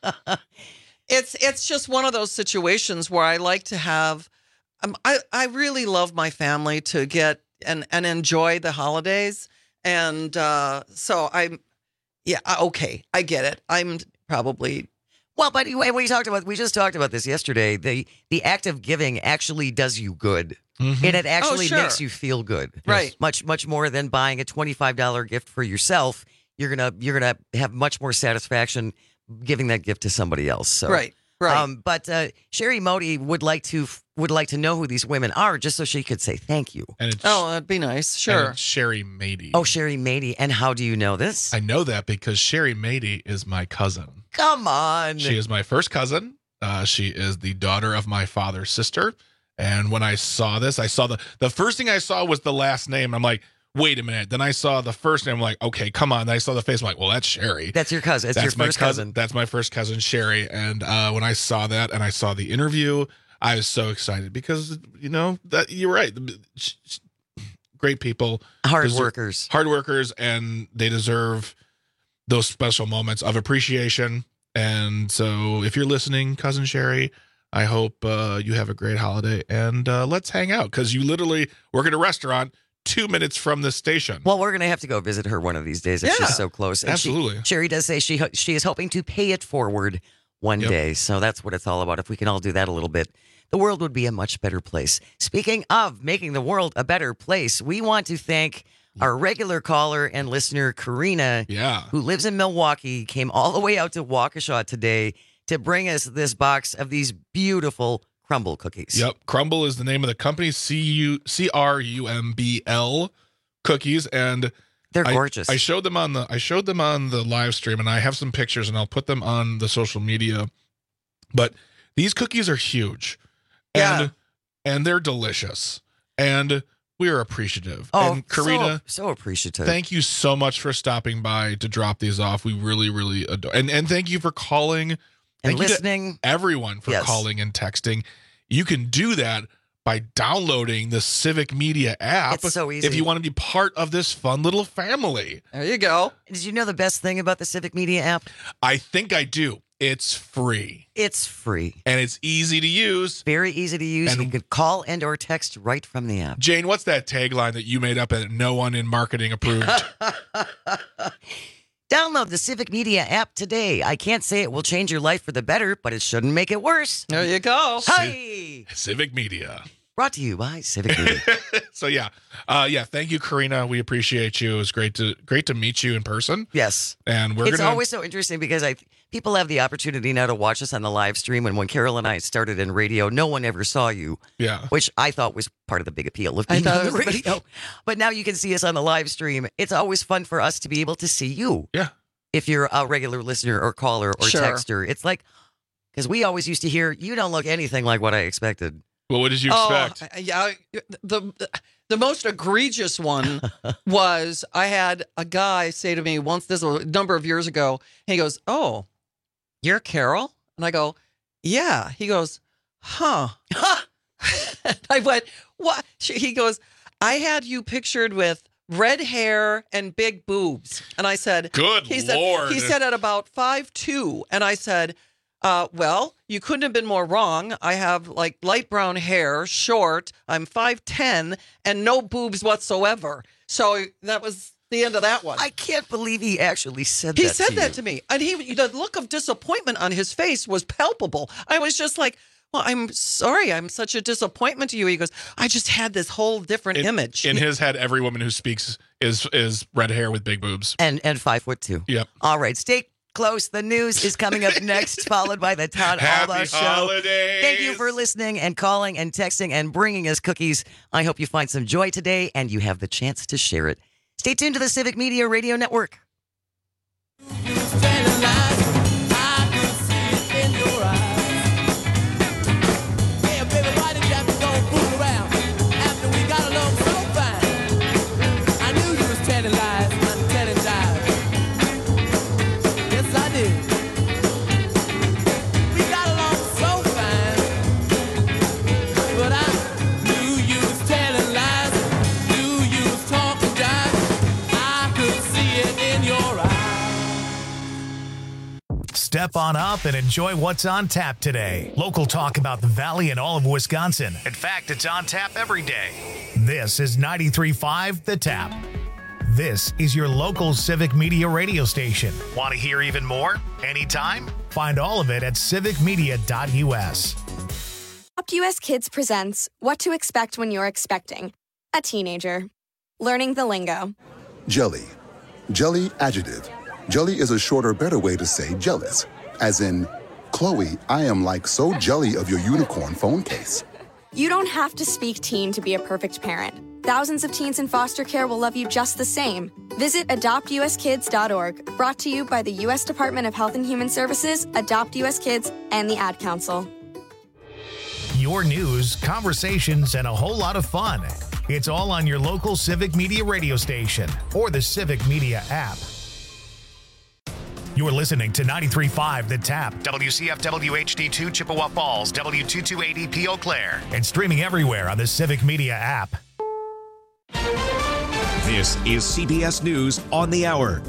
S2: it's, it's just one of those situations where I like to have, um, I, I really love my family to get and, and enjoy the holidays. And uh, so I'm, yeah, okay, I get it. I'm probably.
S19: Well, but anyway, we talked about, we just talked about this yesterday. The the act of giving actually does you good.
S3: Mm-hmm.
S19: And it actually
S2: Oh, sure.
S19: makes you feel good.
S2: Right.
S19: Much, much more than buying a twenty-five dollars gift for yourself. You're gonna you're gonna have much more satisfaction giving that gift to somebody else. So
S2: Right. Right.
S19: Um, but uh, Sherry Modi would like to would like to know who these women are, just so she could say thank you.
S3: And it's,
S2: Oh, that'd be nice.
S3: and
S2: Sure.
S3: it's Sherry Mady.
S19: Oh, Sherry Mady. And how do you know this?
S3: I know that because Sherry Mady is my cousin.
S19: Come on.
S3: She is my first cousin. Uh, she is the daughter of my father's sister. And when I saw this, I saw the the first thing I saw was the last name. I'm like, wait a minute. Then I saw the first name. I'm like, okay, come on. Then I saw the face. I'm like, well, that's Sherry.
S19: That's your cousin. It's
S3: That's
S19: your
S3: my
S19: first cousin.
S3: That's my first cousin, Sherry. And uh, when I saw that and I saw the interview, I was so excited because, you know, that you're right. Great people.
S19: Hard
S3: deserve-
S19: workers.
S3: Hard workers, and they deserve those special moments of appreciation. And so if you're listening, Cousin Sherry, I hope uh, you have a great holiday. And uh, let's hang out because you literally work at a restaurant two minutes from the station.
S19: Well, we're going to have to go visit her one of these days if
S3: Yeah,
S19: she's so close. And she-
S3: absolutely.
S19: Sherry does say she ho- she is hoping to pay it forward one
S3: Yep.
S19: day. So that's what it's all about. If we can all do that a little bit, the world would be a much better place. Speaking of making the world a better place, we want to thank our regular caller and listener, Karina,
S3: Yeah.
S19: who lives in Milwaukee, came all the way out to Waukesha today to bring us this box of these beautiful crumble cookies.
S3: Yep. Crumble is the name of the company, C U C R U M B L cookies. And
S19: They're
S3: I-
S19: gorgeous.
S3: I showed them on the I showed them on the live stream, and I have some pictures and I'll put them on the social media. But these cookies are huge.
S2: Yeah.
S3: And and they're delicious. And we are appreciative.
S19: Oh,
S3: and Karina,
S19: so, so appreciative.
S3: thank you so much for stopping by to drop these off. We really, really adore and, and thank you for calling.
S19: and
S3: Thank you to
S19: listening.
S3: everyone for
S19: Yes.
S3: calling and texting. You can do that by downloading the Civic Media app.
S19: It's so easy.
S3: If you want to be part of this fun little family.
S2: There you go.
S19: Did you know the best thing about the Civic Media app?
S3: I think I do. It's free.
S19: It's free.
S3: And it's easy to use.
S19: Very easy to use.
S3: And-
S19: you could call and or text right from the app.
S3: Jane, what's that tagline that you made up and no one in marketing approved?
S19: Download the Civic Media app today. I can't say it will change your life for the better, but it shouldn't make it worse.
S2: There you go.
S19: Hi.
S3: Civic Media.
S19: Brought to you by Civic Media.
S3: So yeah. Uh yeah, thank you, Karina. We appreciate you. It was great to great to meet you in person.
S19: Yes.
S3: And we're
S19: it's
S3: gonna
S19: always so interesting because I people have the opportunity now to watch us on the live stream. And when Carol and I started in radio, no one ever saw you.
S3: Yeah.
S19: Which I thought was part of the big appeal of
S2: I
S19: being
S2: thought
S19: on
S2: it
S19: the
S2: was-
S19: radio. But now you can see us on the live stream. It's always fun for us to be able to see you.
S3: Yeah.
S19: If you're a regular listener or caller or
S2: Sure.
S19: texter, it's like because we always used to hear you don't look anything like what I expected.
S3: Well, what did you expect?
S2: Oh, I- yeah. The, the the most egregious one was I had a guy say to me once, this was a number of years ago, and he goes, "Oh, you're Carol?" And I go, "Yeah." He goes, "Huh." And I went, "What?" He goes, "I had you pictured with red hair and big boobs." And I said,
S3: Good
S2: he said,
S3: Lord.
S2: He said at about five two, and I said, uh, well, you couldn't have been more wrong. I have like light brown hair, short. I'm five ten, and no boobs whatsoever. So that was the end of that one.
S19: I can't believe he actually said
S2: He
S19: that.
S2: said
S19: to
S2: that
S19: you.
S2: to me, and he the look of disappointment on his face was palpable. I was just like, "Well, I'm sorry, I'm such a disappointment to you." He goes, "I just had this whole different
S3: In-
S2: image."
S3: In his head, every woman who speaks is is red hair with big boobs.
S19: and and five foot two.
S3: Yep.
S19: All right, stay close. The news is coming up next, followed by the Todd
S3: Happy
S19: Alba Show.
S3: holidays.
S19: Thank you for listening and calling and texting and bringing us cookies. I hope you find some joy today and you have the chance to share it. Stay tuned to the Civic Media Radio Network.
S1: Step on up and enjoy what's on tap today. Local talk about the Valley and all of Wisconsin. In fact, it's on tap every day. This is ninety-three point five The Tap. This is your local Civic Media radio station. Want to hear even more? Anytime? Find all of it at civic media dot u s.
S8: U S Kids presents What to Expect When You're Expecting a Teenager. Learning the lingo.
S9: Jelly. Jelly adjective. Jelly is a shorter, better way to say jealous, as in Chloe, I am like so jelly of your unicorn phone case.
S8: You don't have to speak teen to be a perfect parent. Thousands of teens in foster care will love you just the same. Visit adopt u s kids dot org, brought to you by the U S Department of Health and Human Services, Adopt U S Kids, and the Ad Council.
S1: Your news, conversations, and a whole lot of fun. It's all on your local Civic Media radio station or the Civic Media app. You're listening to ninety-three point five The Tap, W C F W H D two Chippewa Falls, W two two eight zero P Eau Claire, and streaming everywhere on the Civic Media app.
S10: This is C B S News on the Hour.